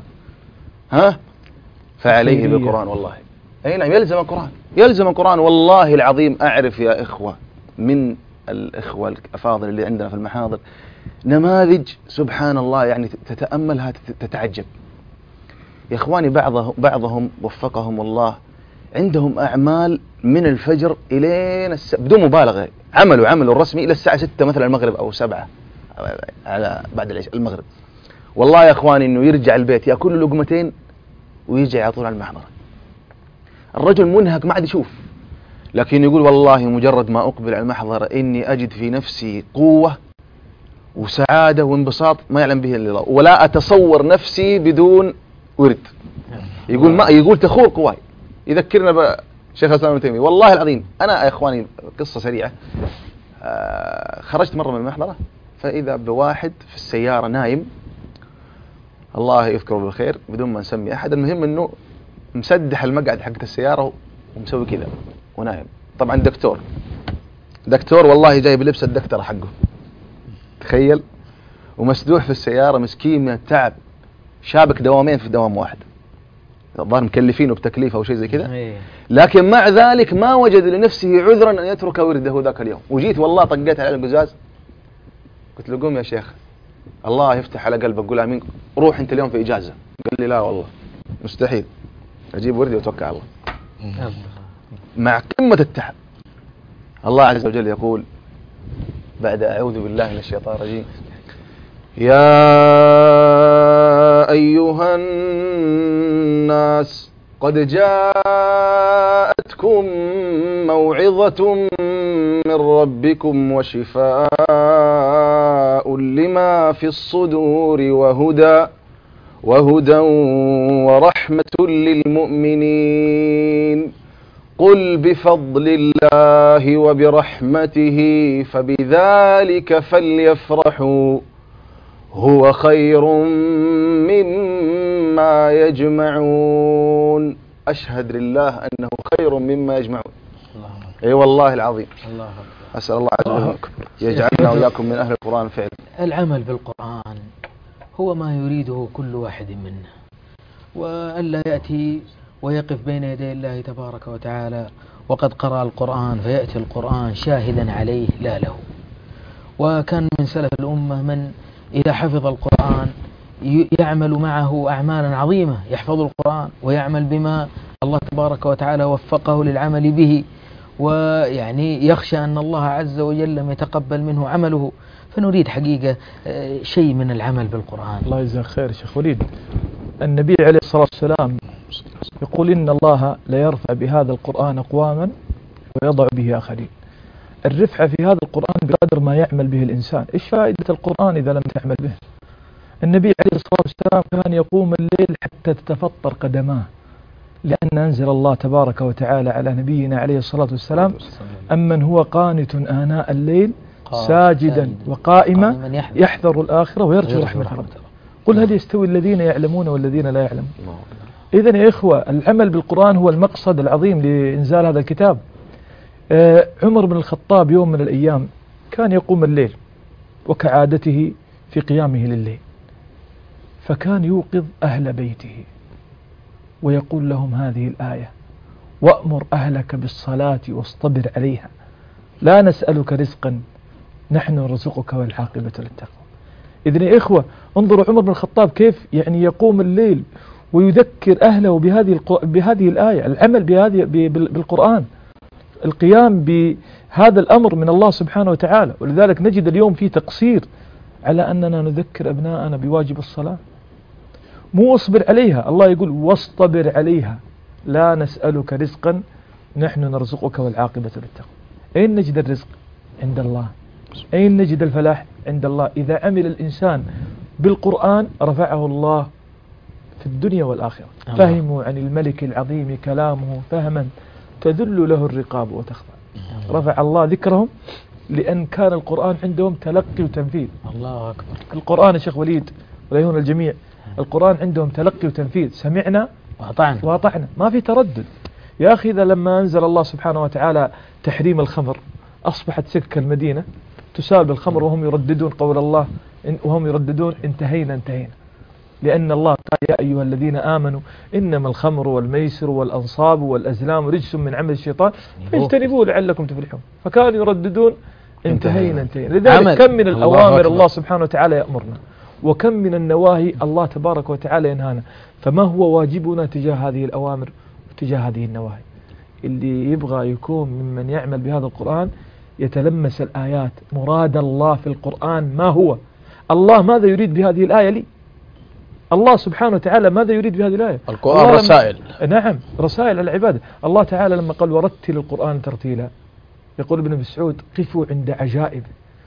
فعليه بالقرآن. والله أي نعم، يلزم القرآن، يلزم القرآن. والله العظيم أعرف يا إخوة من الإخوة الأفاضل اللي عندنا في المحاضر نماذج سبحان الله، يعني تتأملها تتعجب يا إخواني. بعضهم وفقهم الله عندهم أعمال من الفجر إلى بدون مبالغة، عملوا الرسمي إلى الساعة 6 مثلا المغرب أو 7 على بعد العشاء المغرب. والله يا إخواني إنه يرجع البيت يأكل لقمتين ويرجع على طول على المحضرة. الرجل منهك ما عاد يشوف، لكن يقول والله مجرد ما أقبل على المحضرة إني أجد في نفسي قوة وسعادة وانبساط ما يعلم به إلا الله، ولا أتصور نفسي بدون ورد. يقول ما يقول تخور قواي. يذكرنا بشيخ الإسلام ابن تيمية. والله العظيم أنا يا إخواني قصة سريعة، خرجت مرة من المحضرة فإذا بواحد في السيارة نايم، الله يذكره بالخير بدون ما نسمي أحد، المهم أنه مسدح المقعد حقت السيارة ومسوي كذا ونايم. طبعا دكتور والله جايب لبس الدكتور حقه، تخيل، ومسدوح في السيارة مسكين من التعب، شابك دوامين في دوام واحد، الظاهر مكلفينه بتكليف أو شيء زي كذا، لكن مع ذلك ما وجد لنفسه عذرا أن يترك ورده ذاك اليوم. وجيت والله طقيت على القزاز قلت له قوم يا شيخ الله يفتح على قلبك قول آمين، روح أنت اليوم في إجازة. قال لي لا والله مستحيل، أجيب وردي وأتوكل على الله. مع قمة التعب الله عز وجل يقول بعد أعوذ بالله من الشيطان الرجيم: يا أيها الناس قد جاءتكم موعظة من ربكم وشفاء لما في الصدور وهدى ورحمة للمؤمنين. قل بفضل الله وبرحمته فبذلك فليفرحوا هو خير مما يجمعون. أشهد لله أنه خير مما يجمعون. أي والله العظيم. أسأل الله عز وجل يجعلنا وإياكم من أهل القرآن فعلا. العمل بالقرآن هو ما يريده كل واحد منا، وألا يأتي ويقف بين يدي الله تبارك وتعالى وقد قرأ القرآن فيأتي القرآن شاهدا عليه لا له. وكان من سلف الأمة من إذا حفظ القرآن يعمل معه أعمالا عظيمة، يحفظ القرآن ويعمل بما الله تبارك وتعالى وفقه للعمل به، ويعني يخشى أن الله عز وجل لم يتقبل منه عمله. فنريد حقيقة شيء من العمل بالقرآن. الله يجزاك خير شيخ وليد. النبي عليه الصلاة والسلام يقول إن الله لا يرفع بهذا القرآن أقواما ويضع به آخرين. الرفعة في هذا القرآن بقدر ما يعمل به الإنسان. إيش فائدة القرآن إذا لم تعمل به؟ النبي عليه الصلاة والسلام كان يقوم الليل حتى تتفطر قدماه، لأن أنزل الله تبارك وتعالى على نبينا عليه الصلاة والسلام: أمن هو قانت آناء الليل ساجدا وقائما يحذر الآخرة ويرجو رحمة ربه. قل هل يستوي الذين يعلمون والذين لا يعلمون؟ إذن يا إخوة العمل بالقرآن هو المقصد العظيم لإنزال هذا الكتاب. عمر بن الخطاب يوم من الأيام كان يقوم الليل وكعادته في قيامه لليل، فكان يوقظ أهل بيته ويقول لهم هذه الآية: وأمر أهلك بالصلاة واصطبر عليها لا نسألك رزقا نحن نرزقك والعاقبة للتقوى. إذن يا إخوة انظروا عمر بن الخطاب كيف يعني يقوم الليل ويذكر أهله بهذه الآية، العمل بالقرآن، القيام بهذا الأمر من الله سبحانه وتعالى. ولذلك نجد اليوم في تقصير على أننا نذكر أبناءنا بواجب الصلاة. مو اصبر عليها، الله يقول واصطبر عليها لا نسألك رزقا نحن نرزقك والعاقبة للتقوى. أين نجد الرزق؟ عند الله. أين نجد الفلاح؟ عند الله. إذا عمل الإنسان بالقرآن رفعه الله في الدنيا والآخرة. فهموا عن الملك العظيم كلامه فهما تذل له الرقاب وتخضع. رفع الله ذكرهم لأن كان القرآن عندهم تلقي وتنفيذ. الله أكبر. القرآن يا شيخ وليد ولا يهون الجميع، القرآن عندهم تلقي وتنفيذ، سمعنا وأطعنا، ما في تردد. يا أخي إذا لما أنزل الله سبحانه وتعالى تحريم الخمر أصبحت سكة المدينة تسال بالخمر وهم يرددون قول الله وهم يرددون انتهينا، لأن الله قال يا أيها الذين آمنوا إنما الخمر والميسر والأنصاب والأزلام رجس من عمل الشيطان فاجتنبوه لعلكم تفلحون، فكانوا يرددون انتهينا. لذلك كم من الأوامر الله سبحانه وتعالى يأمرنا، وكم من النواهي الله تبارك وتعالى ينهانا. فما هو واجبنا تجاه هذه الأوامر وتجاه هذه النواهي؟ اللي يبغى يكون ممن يعمل بهذا القرآن يتلمس الآيات، مراد الله في القرآن ما هو، الله ماذا يريد بهذه الآية لي، الله سبحانه وتعالى ماذا يريد بهذه الآية. القرآن رسائل، نعم رسائل العبادة. الله تعالى لما قال ورتل القرآن ترتيلا، يقول ابن مسعود قفوا عند عجائب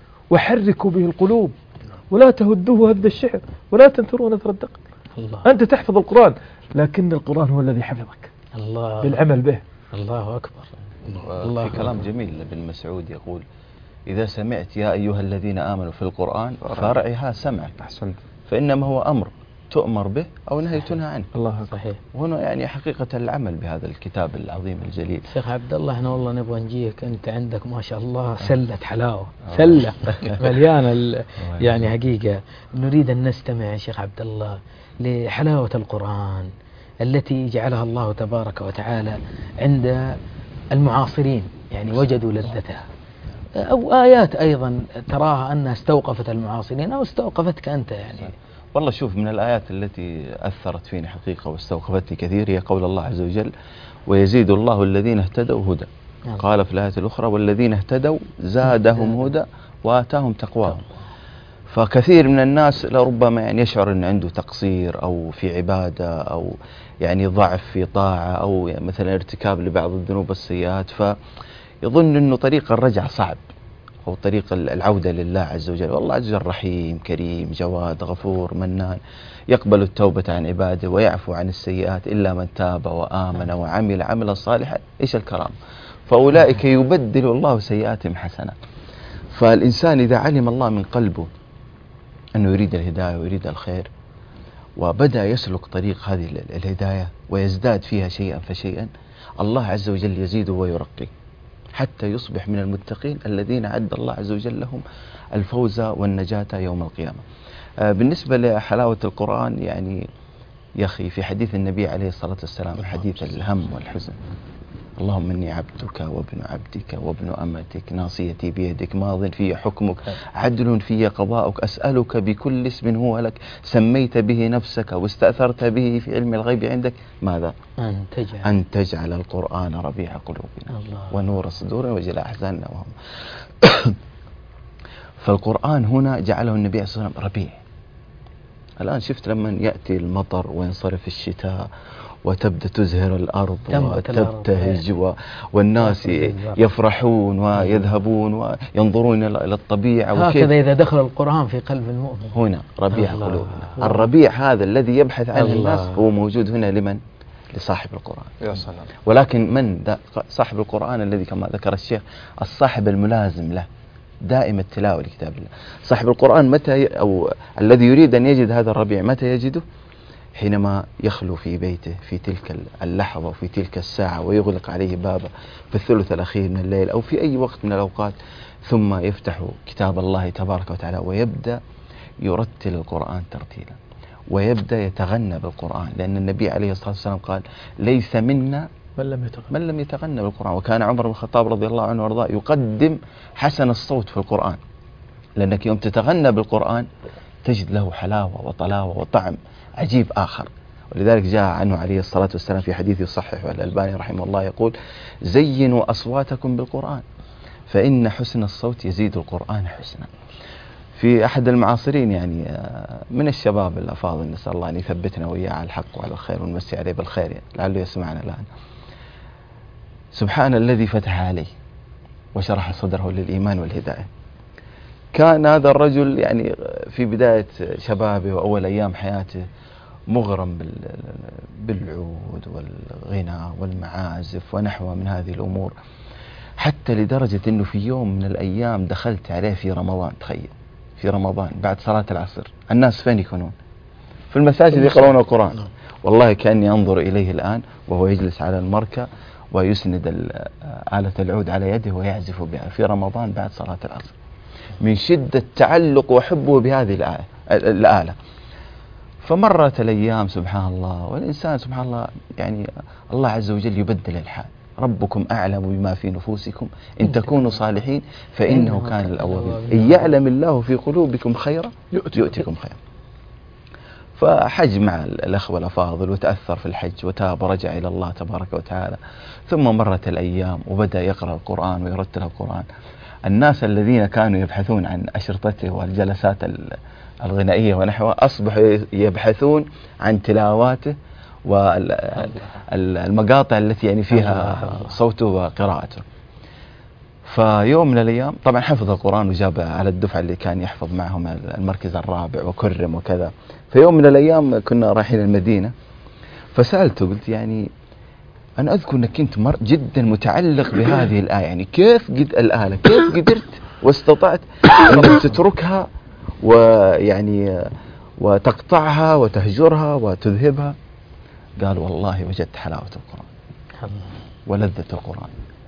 وحركوا به القلوب ولا تهدوه هد الشعر ولا تنثروا نثر الدقل. أنت تحفظ القرآن لكن القرآن هو الذي حفظك الله بالعمل به. الله أكبر. الله في كلام جميل ابن مسعود يقول إذا سمعت يا أيها الذين آمنوا في القرآن فارعها سمعك، فإنما هو أمر تؤمر به أو نهي تنهى عنه. الله صحيح. وهنا يعني حقيقة العمل بهذا الكتاب العظيم الجليل. شيخ عبد الله احنا والله نبغى نجيك، أنت عندك ما شاء الله سلة حلاوة، سلة مليانة يعني حقيقة. نريد أن نستمع يا شيخ عبد الله لحلاوة القرآن التي جعلها الله تبارك وتعالى عند المعاصرين، يعني وجدوا لذتها، أو آيات أيضا تراها أنها استوقفت المعاصرين أو استوقفتك أنت يعني. والله شوف، من الآيات التي أثرت فيني حقيقة واستوقفتني كثير هي قول الله عز وجل ويزيد الله الذين اهتدوا هدى. قال في الآية الأخرى والذين اهتدوا زادهم هدى وآتاهم تقواهم. فكثير من الناس لربما يعني يشعر أن عنده تقصير أو في عبادة أو يعني ضعف في طاعة أو يعني مثلا ارتكاب لبعض الذنوب والسيئات، فيظن أنه طريق الرجع صعب أو طريق العودة لله عز وجل. والله عز وجل رحيم كريم جواد غفور منان، يقبل التوبة عن عباده ويعفو عن السيئات إلا من تاب وآمن وعمل عملا صالحا. إيش الكرام؟ فأولئك يبدل الله سيئاتهم حسنات. فالإنسان إذا علم الله من قلبه أنه يريد الهداية ويريد الخير وبدأ يسلك طريق هذه الهداية ويزداد فيها شيئا فشيئا، الله عز وجل يزيده ويرقيه حتى يصبح من المتقين الذين عد الله عز وجل لهم الفوز والنجاة يوم القيامة. بالنسبة لحلاوة القرآن يعني يا أخي في حديث النبي عليه الصلاة والسلام حديث الهم والحزن، اللهم إني عبدك وابن عبدك وابن أمتك ناصيتي بيدك ماض في حكمك عدل في قضاؤك أسألك بكل اسم هو لك سميت به نفسك واستأثرت به في علم الغيب عندك ماذا؟ أن تجعل القرآن ربيع قلوبنا ونور صدورنا وجلاء أحزاننا. فالقرآن هنا جعله النبي صلى الله عليه وسلم ربيع. الآن شفت لما يأتي المطر وينصرف الشتاء وتبدأ تزهر الأرض وتبتهج والناس يفرحون ويذهبون وينظرون إلى الطبيعة. هكذا إذا دخل القرآن في قلب المؤمن هنا ربيع قلوبنا. الربيع هذا الذي يبحث عنه الناس هو موجود هنا لمن؟ لصاحب القرآن. يا سلام. ولكن من صاحب القرآن الذي كما ذكر الشيخ الصاحب الملازم له دائم التلاوة لكتاب الله. صاحب القرآن متى أو الذي يريد أن يجد هذا الربيع متى يجده؟ حينما يخلو في بيته في تلك اللحظة وفي تلك الساعة ويغلق عليه بابه في الثلث الأخير من الليل أو في أي وقت من الأوقات، ثم يفتح كتاب الله تبارك وتعالى ويبدأ يرتل القرآن ترتيلا ويبدأ يتغنى بالقرآن، لأن النبي عليه الصلاة والسلام قال ليس منا من لم يتغنى بالقرآن. وكان عمر بن الخطاب رضي الله عنه وارضاه يقدم حسن الصوت في القرآن، لأنك يوم تتغنى بالقرآن تجد له حلاوة وطلاوة وطعم عجيب آخر. ولذلك جاء عنه عليه الصلاة والسلام في حديث يصحح والألباني رحمه الله يقول زينوا أصواتكم بالقرآن فإن حسن الصوت يزيد القرآن حسنا. في أحد المعاصرين يعني من الشباب الأفاضل نسأل الله أن يثبتنا وإياه على الحق وعلى الخير ونمسي عليه بالخير لعله يسمعنا الآن، سبحان الذي فتح عليه وشرح صدره للإيمان والهداية. كان هذا الرجل يعني في بداية شبابه وأول أيام حياته مغرم بالعود والغناء والمعازف ونحوه من هذه الأمور، حتى لدرجة أنه في يوم من الأيام دخلت عليه في رمضان. تخيل، في رمضان بعد صلاة العصر، الناس فين يكونون؟ في المساجد يقرؤون القرآن. والله كأني أنظر إليه الآن وهو يجلس على المركة ويسند آلة العود على يده ويعزف بها في رمضان بعد صلاة العصر، من شدة تعلق وحبه بهذه الآلة. فمرت الأيام سبحان الله، والإنسان سبحان الله يعني الله عز وجل يبدل الحال. ربكم أعلم بما في نفوسكم إن تكونوا صالحين فإنه كان الأوابين، إن يعلم الله في قلوبكم خيرا يؤتكم خيرا. فحج مع الأخوة الأفاضل وتأثر في الحج وتاب ورجع إلى الله تبارك وتعالى. ثم مرت الأيام وبدأ يقرأ القرآن ويرتل القرآن. الناس الذين كانوا يبحثون عن أشرطته والجلسات الغنائية ونحوها أصبحوا يبحثون عن تلاواته والمقاطع التي يعني فيها صوته وقراءته. فيوم من الأيام طبعا حفظ القرآن وجاب على الدفعة اللي كان يحفظ معهم المركز الرابع وكرم وكذا. فيوم من الأيام كنا رايحين المدينة، فسألته قلت يعني أنا أذكر أنك كنت جدا متعلق بهذه الآية، يعني كيف الآلة كيف قدرت واستطعت أنك تتركها ويعني وتقطعها وتهجرها وتذهبها؟ قال والله وجدت حلاوة القرآن ولذة القرآن،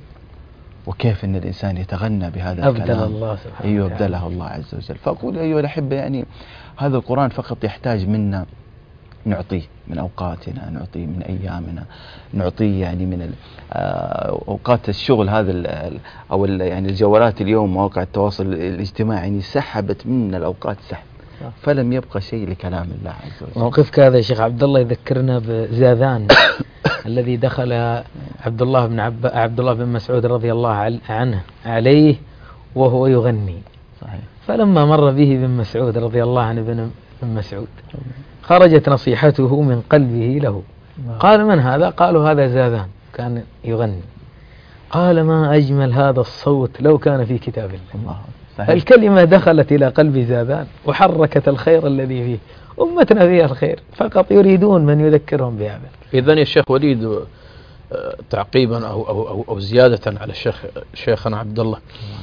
وكيف أن الإنسان يتغنى بهذا أبدل الكلام. الله سبحانه أيوه أبدله الله عز وجل. فأقول أيها الأحبة يعني هذا القرآن فقط يحتاج منا نعطيه من أوقاتنا، نعطيه من أيامنا، نعطيه يعني من أوقات الشغل هذا أو يعني الجوالات اليوم مواقع التواصل الاجتماعي يعني سحبت منا الأوقات سحب، فلم يبقى شيء لكلام الله عز وجل. موقفك هذا يا شيخ عبد الله يذكرنا بزاذان الذي دخل عبد الله بن مسعود رضي الله عنه عليه وهو يغني. صحيح. فلما مر به بن مسعود رضي الله عنه بن مسعود خرجت نصيحته من قلبه له. قال من هذا؟ قالوا هذا زاذان كان يغني. قال ما أجمل هذا الصوت لو كان في كتاب الله. الكلمة دخلت إلى قلب زاذان وحركت الخير الذي فيه. أمتنا فيها الخير، فقط يريدون من يذكرهم بهذا. إذن يا شيخ وليد تعقيبا أو زيادة على شيخنا عبد الله،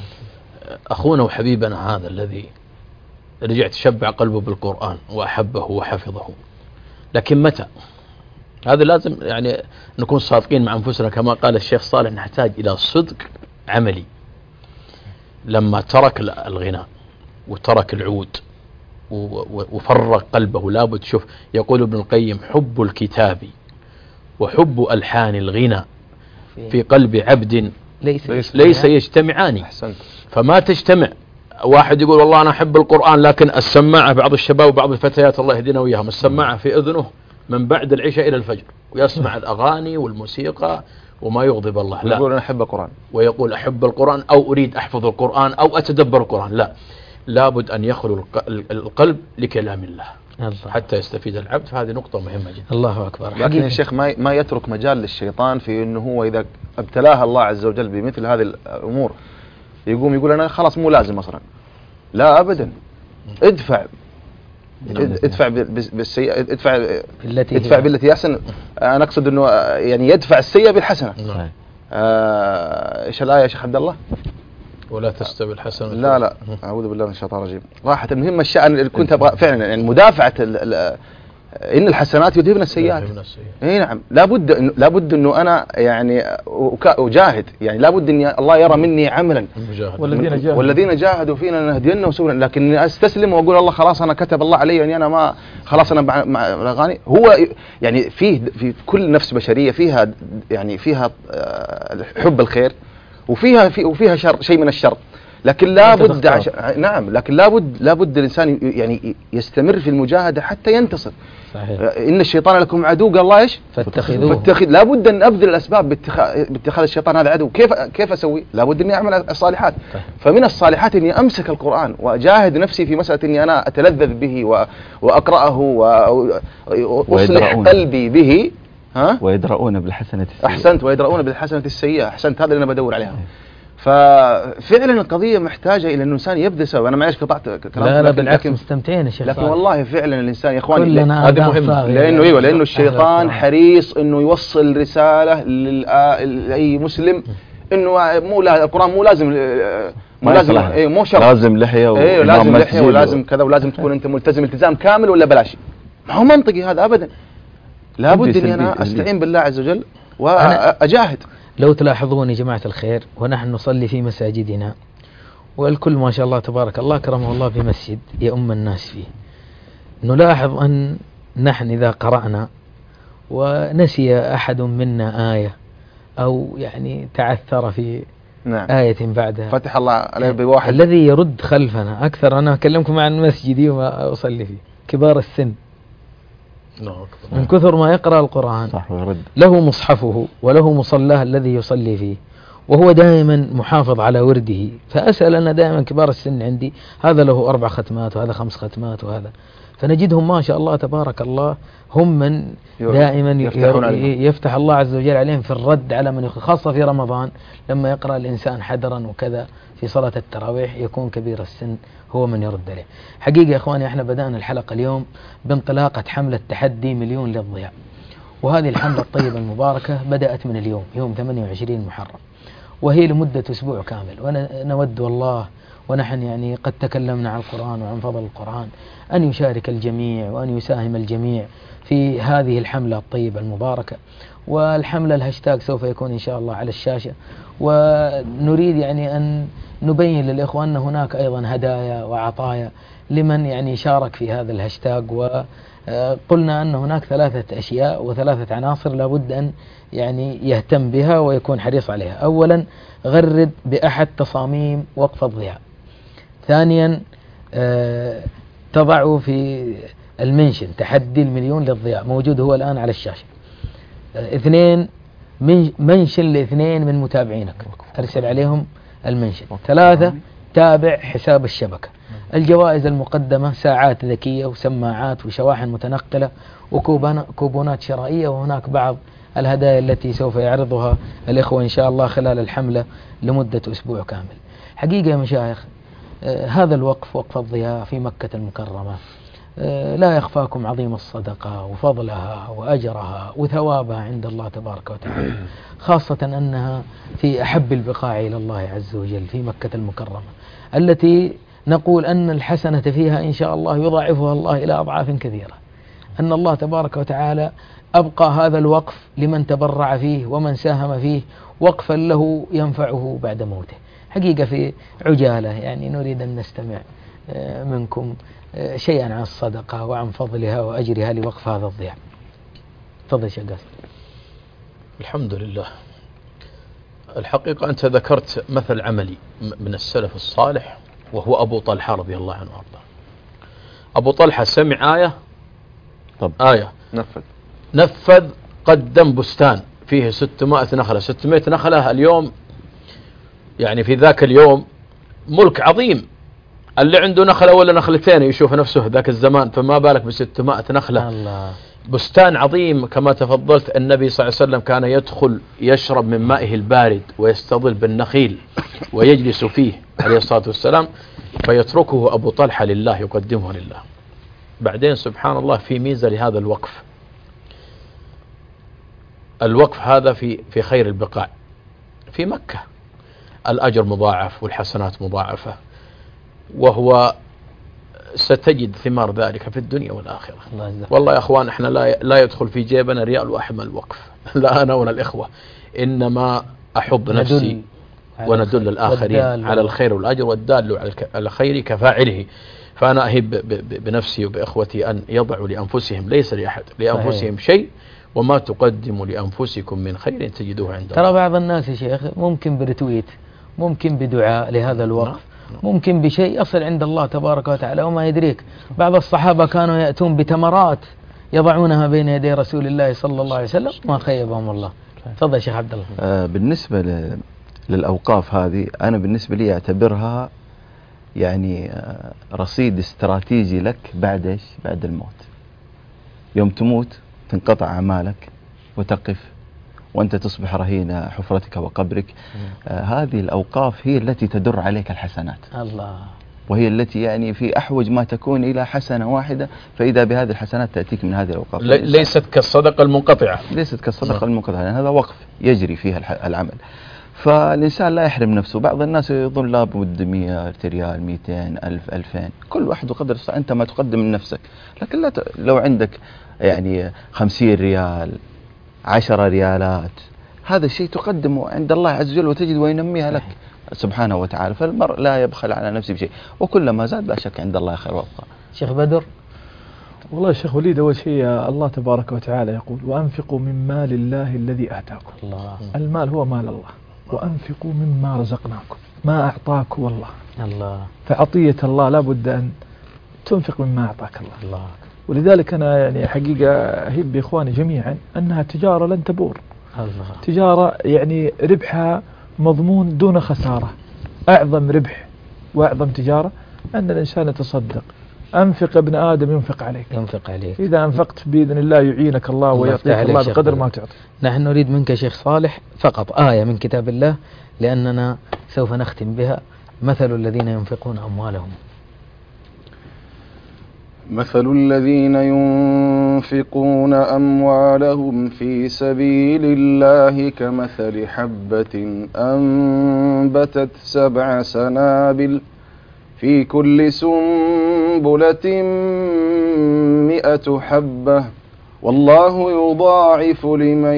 أخونا وحبيبنا هذا الذي رجع تشبع قلبه بالقرآن وأحبه وحفظه، لكن متى؟ هذا لازم يعني نكون صادقين مع أنفسنا كما قال الشيخ صالح، نحتاج إلى صدق عملي. لما ترك الغناء وترك العود وفرغ قلبه، لابد شوف يقول ابن القيم حب الكتاب وحب ألحان الغنى في قلب عبد ليس يجتمعان. فما تجتمع واحد يقول والله أنا أحب القرآن، لكن السماعة بعض الشباب وبعض الفتيات الله يهدينا وياهم السماعة في أذنه من بعد العشاء إلى الفجر ويسمع الأغاني والموسيقى وما يغضب الله. لا، يقول أنا أحب القرآن، ويقول أحب القرآن أو أريد أحفظ القرآن أو أتدبر القرآن. لا، لابد أن يخلو القلب لكلام الله حتى يستفيد العبد. فهذه نقطة مهمة جدا. الله أكبر. لكن الشيخ ما يترك مجال للشيطان في أنه هو إذا ابتلاه الله عز وجل بمثل هذه الأمور يقوم يقول أنا خلاص مو لازم أصلا. لا أبدا، ادفع بالسيئة، ادفع بالتي أحسن. أنا أقصد أنه يعني يدفع السيئة بالحسنة. إيش الآية يا شيخ عبد الله؟ ولا تستوي الحسنة. لا أعوذ بالله من الشيطان الرجيم. راحة المهمة الشأن اللي كنت أبغى فعلا يعني مدافعة إن الحسنات يذهبن السيئات. إيه نعم، لابد إنه أنا يعني أجاهد، يعني لابد إن الله يرى مني عملا. والذين جاهدوا فينا لنهدينهم سبلنا. لكن أستسلم وأقول الله خلاص أنا كتب الله علي أني أنا ما خلاص أنا مع الأغاني. هو يعني في كل نفس بشرية فيها حب الخير وفيها شيء من الشر، لكن لابد نعم، لكن لابد الإنسان يعني يستمر في المجاهدة حتى ينتصر. صحيح. إن الشيطان لكم عدو، قال الله إيش؟ فاتخذوه. لابد أن أبذل الأسباب باتخاذ الشيطان هذا عدو. كيف أسوي؟ لابد أني أعمل الصالحات. فمن الصالحات أني أمسك القرآن وأجاهد نفسي في مسألة أني أنا أتلذذ به وأقرأه وأصلح قلبي به. ويدرؤون بالحسنة السيئة. أحسنت، ويدرؤون بالحسنة السيئة. أحسنت، هذا اللي أنا بدور عليها. ففعلا القضية محتاجة إلى أن الإنسان يبذل سبب. أنا معلش قطعت كلام، لا بالعكس مستمتعين يا شيخ لكن والله فعلا الإنسان يا إخواني هذا مهم، لأنه الشيطان حريص أنه يوصل رسالة لأي مسلم أنه القرآن مو لازم مو شرط لازم لحية لازم لحية ولازم كذا ولازم تكون أنت ملتزم التزام كامل ولا بلاش. ما هو منطقي هذا أبدا. لابد أني أنا أستعين بالله عز وجل وأجاهد. لو تلاحظون يا جماعة الخير ونحن نصلي في مساجدنا والكل ما شاء الله تبارك الله كرمه الله في مسجد يؤم الناس فيه، نلاحظ أن نحن إذا قرأنا ونسي أحد منا آية أو يعني تعثر في آية بعدها فتح الله عليه بواحد، الذي يرد خلفنا أكثر. أنا أكلمكم عن مسجدي وما أصلي فيه، كبار السن من كثر ما يقرأ القرآن له مصحفه وله مصلاه الذي يصلي فيه، وهو دائما محافظ على ورده. فأسأل أنا دائما كبار السن عندي، هذا له 4 ختمات وهذا 5 ختمات وهذا، فنجدهم ما شاء الله تبارك الله هم من دائما يفتح الله عز وجل عليهم في الرد على من خاصة في رمضان لما يقرأ الإنسان حدرا وكذا في صلاة التراويح يكون كبير السن هو من يرد عليه. حقيقة يا إخواني احنا بدأنا الحلقة اليوم بانطلاقة حملة تحدي مليون للضياء، وهذه الحملة الطيبة المباركة بدأت من اليوم يوم 28 محرم، وهي لمدة أسبوع كامل. ونود والله ونحن يعني قد تكلمنا عن القرآن وعن فضل القرآن أن يشارك الجميع وأن يساهم الجميع في هذه الحملة الطيبة المباركة. والحملة الهاشتاج سوف يكون إن شاء الله على الشاشة، ونريد يعني أن نبين للإخوان أن هناك أيضا هدايا وعطايا لمن يعني شارك في هذا الهاشتاج. وقلنا أن هناك 3 أشياء و3 عناصر لابد أن يعني يهتم بها ويكون حريص عليها. أولا غرد بأحد تصاميم وقف الضياء. ثانيا تضعه في المنشن تحدي المليون للضياء موجود هو الآن على الشاشة. 2 منشن ل2 من متابعينك أرسل عليهم المنشن. 3 تابع حساب الشبكة. الجوائز المقدمة ساعات ذكية وسماعات وشواحن متنقلة وكوبونات شرائية، وهناك بعض الهدايا التي سوف يعرضها الإخوة إن شاء الله خلال الحملة لمدة أسبوع كامل. حقيقة يا مشايخ هذا الوقف وقف الضياء في مكة المكرمة لا يخفاكم عظيم الصدقة وفضلها وأجرها وثوابها عند الله تبارك وتعالى، خاصة أنها في أحب البقاع إلى الله عز وجل في مكة المكرمة التي نقول أن الحسنة فيها إن شاء الله يضاعفها الله إلى أضعاف كثيرة. أن الله تبارك وتعالى أبقى هذا الوقف لمن تبرع فيه ومن ساهم فيه وقفا له ينفعه بعد موته. حقيقة في عجالة يعني نريد أن نستمع منكم شيئا عن الصدقة وعن فضلها وأجرها لوقف هذا الضياع. تفضل شيخ قاسم. الحمد لله. الحقيقة أنت ذكرت مثل عملي من السلف الصالح وهو أبو طلحة رضي الله عنه وارضاه. أبو طلحة سمع آية آية نفذ قدم بستان فيه 600 نخلة. 600 نخلة اليوم يعني في ذاك اليوم ملك عظيم، اللي عنده نخلة ولا نخلتين يشوف نفسه ذاك الزمان، فما بالك ب600 نخلة. الله. بستان عظيم كما تفضلت. النبي صلى الله عليه وسلم كان يدخل يشرب من مائه البارد ويستظل بالنخيل ويجلس فيه عليه الصلاة والسلام، فيتركه أبو طلحة لله يقدمه لله. بعدين سبحان الله في ميزة لهذا الوقف. الوقف هذا في خير البقاع في مكة، الأجر مضاعف والحسنات مضاعفة، وهو ستجد ثمار ذلك في الدنيا والآخرة. والله يا أخوان احنا لا يدخل في جيبنا ريال واحد من الوقف، لا أنا ولا الإخوة، إنما أحب نفسي وندل الآخرين على الخير والأجر، والدال على الخير كفاعله. فأنا أهب بنفسي وبإخوتي أن يضعوا لأنفسهم، ليس لأحد، لأنفسهم شيء، وما تقدموا لأنفسكم من خير تجدوه عند الله. ترى بعض الناس يا شيخ ممكن برتويت، ممكن بدعاء لهذا الوقف، ممكن بشيء يصل عند الله تبارك وتعالى وما يدريك. بعض الصحابة كانوا يأتون بتمرات يضعونها بين يدي رسول الله صلى الله عليه وسلم ما خيبهم الله. تفضل شيخ عبد الله. بالنسبة للأوقاف هذه أنا بالنسبة لي أعتبرها يعني رصيد استراتيجي لك بعد إيش؟ بعد الموت. يوم تموت تنقطع أعمالك وتقف وأنت تصبح رهين حفرتك وقبرك. هذه الأوقاف هي التي تدر عليك الحسنات. الله. وهي التي يعني في أحوج ما تكون إلى حسنة واحدة، فإذا بهذه الحسنات تأتيك من هذه الأوقاف. ليست كالصدقة المنقطعة. ليست كالصدقة المنقطعة، يعني هذا وقف يجري فيها العمل. فالإنسان لا يحرم نفسه. بعض الناس يظن لابد 100 ريال 200 1000 2000، كل واحد وقدر أنت ما تقدم من نفسك. لكن لا لو عندك يعني 50 ريال 10 ريالات، هذا الشيء تقدمه عند الله عز وجل وتجد وينميها لك سبحانه وتعالى. فالمرء لا يبخل على نفسه بشيء، وكلما زاد لا شك عند الله خير وابقى. شيخ بدر. والله يا شيخ وليد، أول شيء الله تبارك وتعالى يقول: وأنفقوا من مال الله الذي آتاكم. الله. المال هو مال الله، وأنفقوا مما رزقناكم، ما أعطاكم الله. الله. فعطية الله لا بد أن تنفق مما أعطاك الله. الله. ولذلك أنا يعني حقيقة أهب بإخواني جميعا أنها تجارة لن تبور. الله. تجارة يعني ربحها مضمون دون خسارة. أعظم ربح وأعظم تجارة أن الإنسان يتصدق. أنفق ابن آدم ينفق عليك. ينفق عليك. إذا أنفقت بإذن الله يعينك الله ويعطيك الله بقدر ما تعطي. نحن نريد منك شيخ صالح فقط آية من كتاب الله، لأننا سوف نختم بها. مثل الذين ينفقون أموالهم. مثل الذين ينفقون أموالهم في سبيل الله كمثل حبة أنبتت 7 سنابل في كل سنبلة 100 حبة والله يضاعف لمن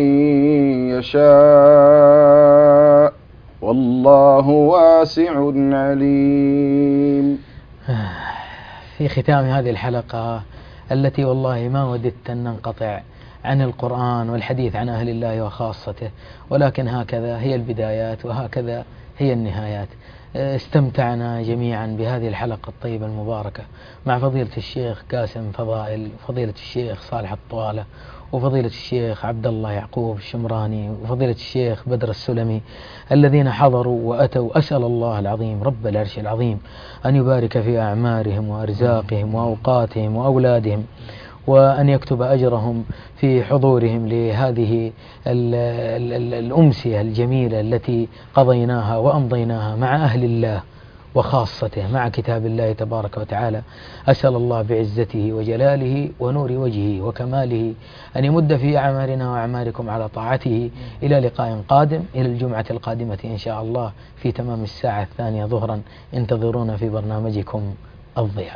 يشاء والله واسع عليم. في ختام هذه الحلقة التي والله ما وددت أن ننقطع عن القرآن والحديث عن أهل الله وخاصته، ولكن هكذا هي البدايات وهكذا هي النهايات. استمتعنا جميعا بهذه الحلقة الطيبة المباركة مع فضيلة الشيخ قاسم فضائل، وفضيلة الشيخ صالح الطوالة، وفضيلة الشيخ عبد الله يعقوب الشمراني، وفضيلة الشيخ بدر السلمي، الذين حضروا وأتوا. أسأل الله العظيم رب العرش العظيم أن يبارك في أعمارهم وأرزاقهم وأوقاتهم وأولادهم، وأن يكتب أجرهم في حضورهم لهذه الأمسية الجميلة التي قضيناها وأمضيناها مع أهل الله وخاصته، مع كتاب الله تبارك وتعالى. أسأل الله بعزته وجلاله ونور وجهه وكماله أن يمد في أعمارنا وأعماركم على طاعته إلى لقاء قادم، إلى الجمعة القادمة إن شاء الله في تمام الساعة 2 ظهرا. انتظرونا في برنامجكم الضياء.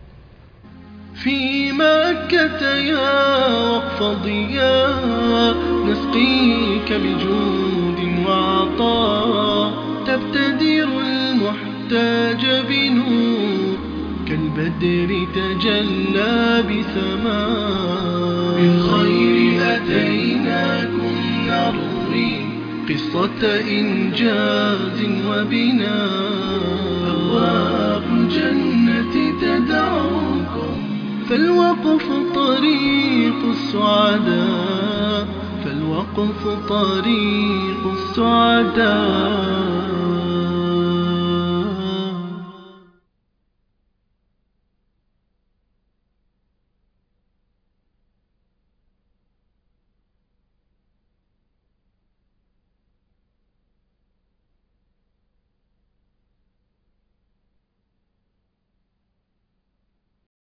في مكة يا وقف ضياء نسقيك بجود وعطاء، تبتدر المحتاج بنور كالبدر تجلى بسماء. بالخير أتيناكم نروي قصة إنجاز وبناء، أبواب الجنة تدعوكم فالوقف طريق السعداء، فالوقف طريق السعداء.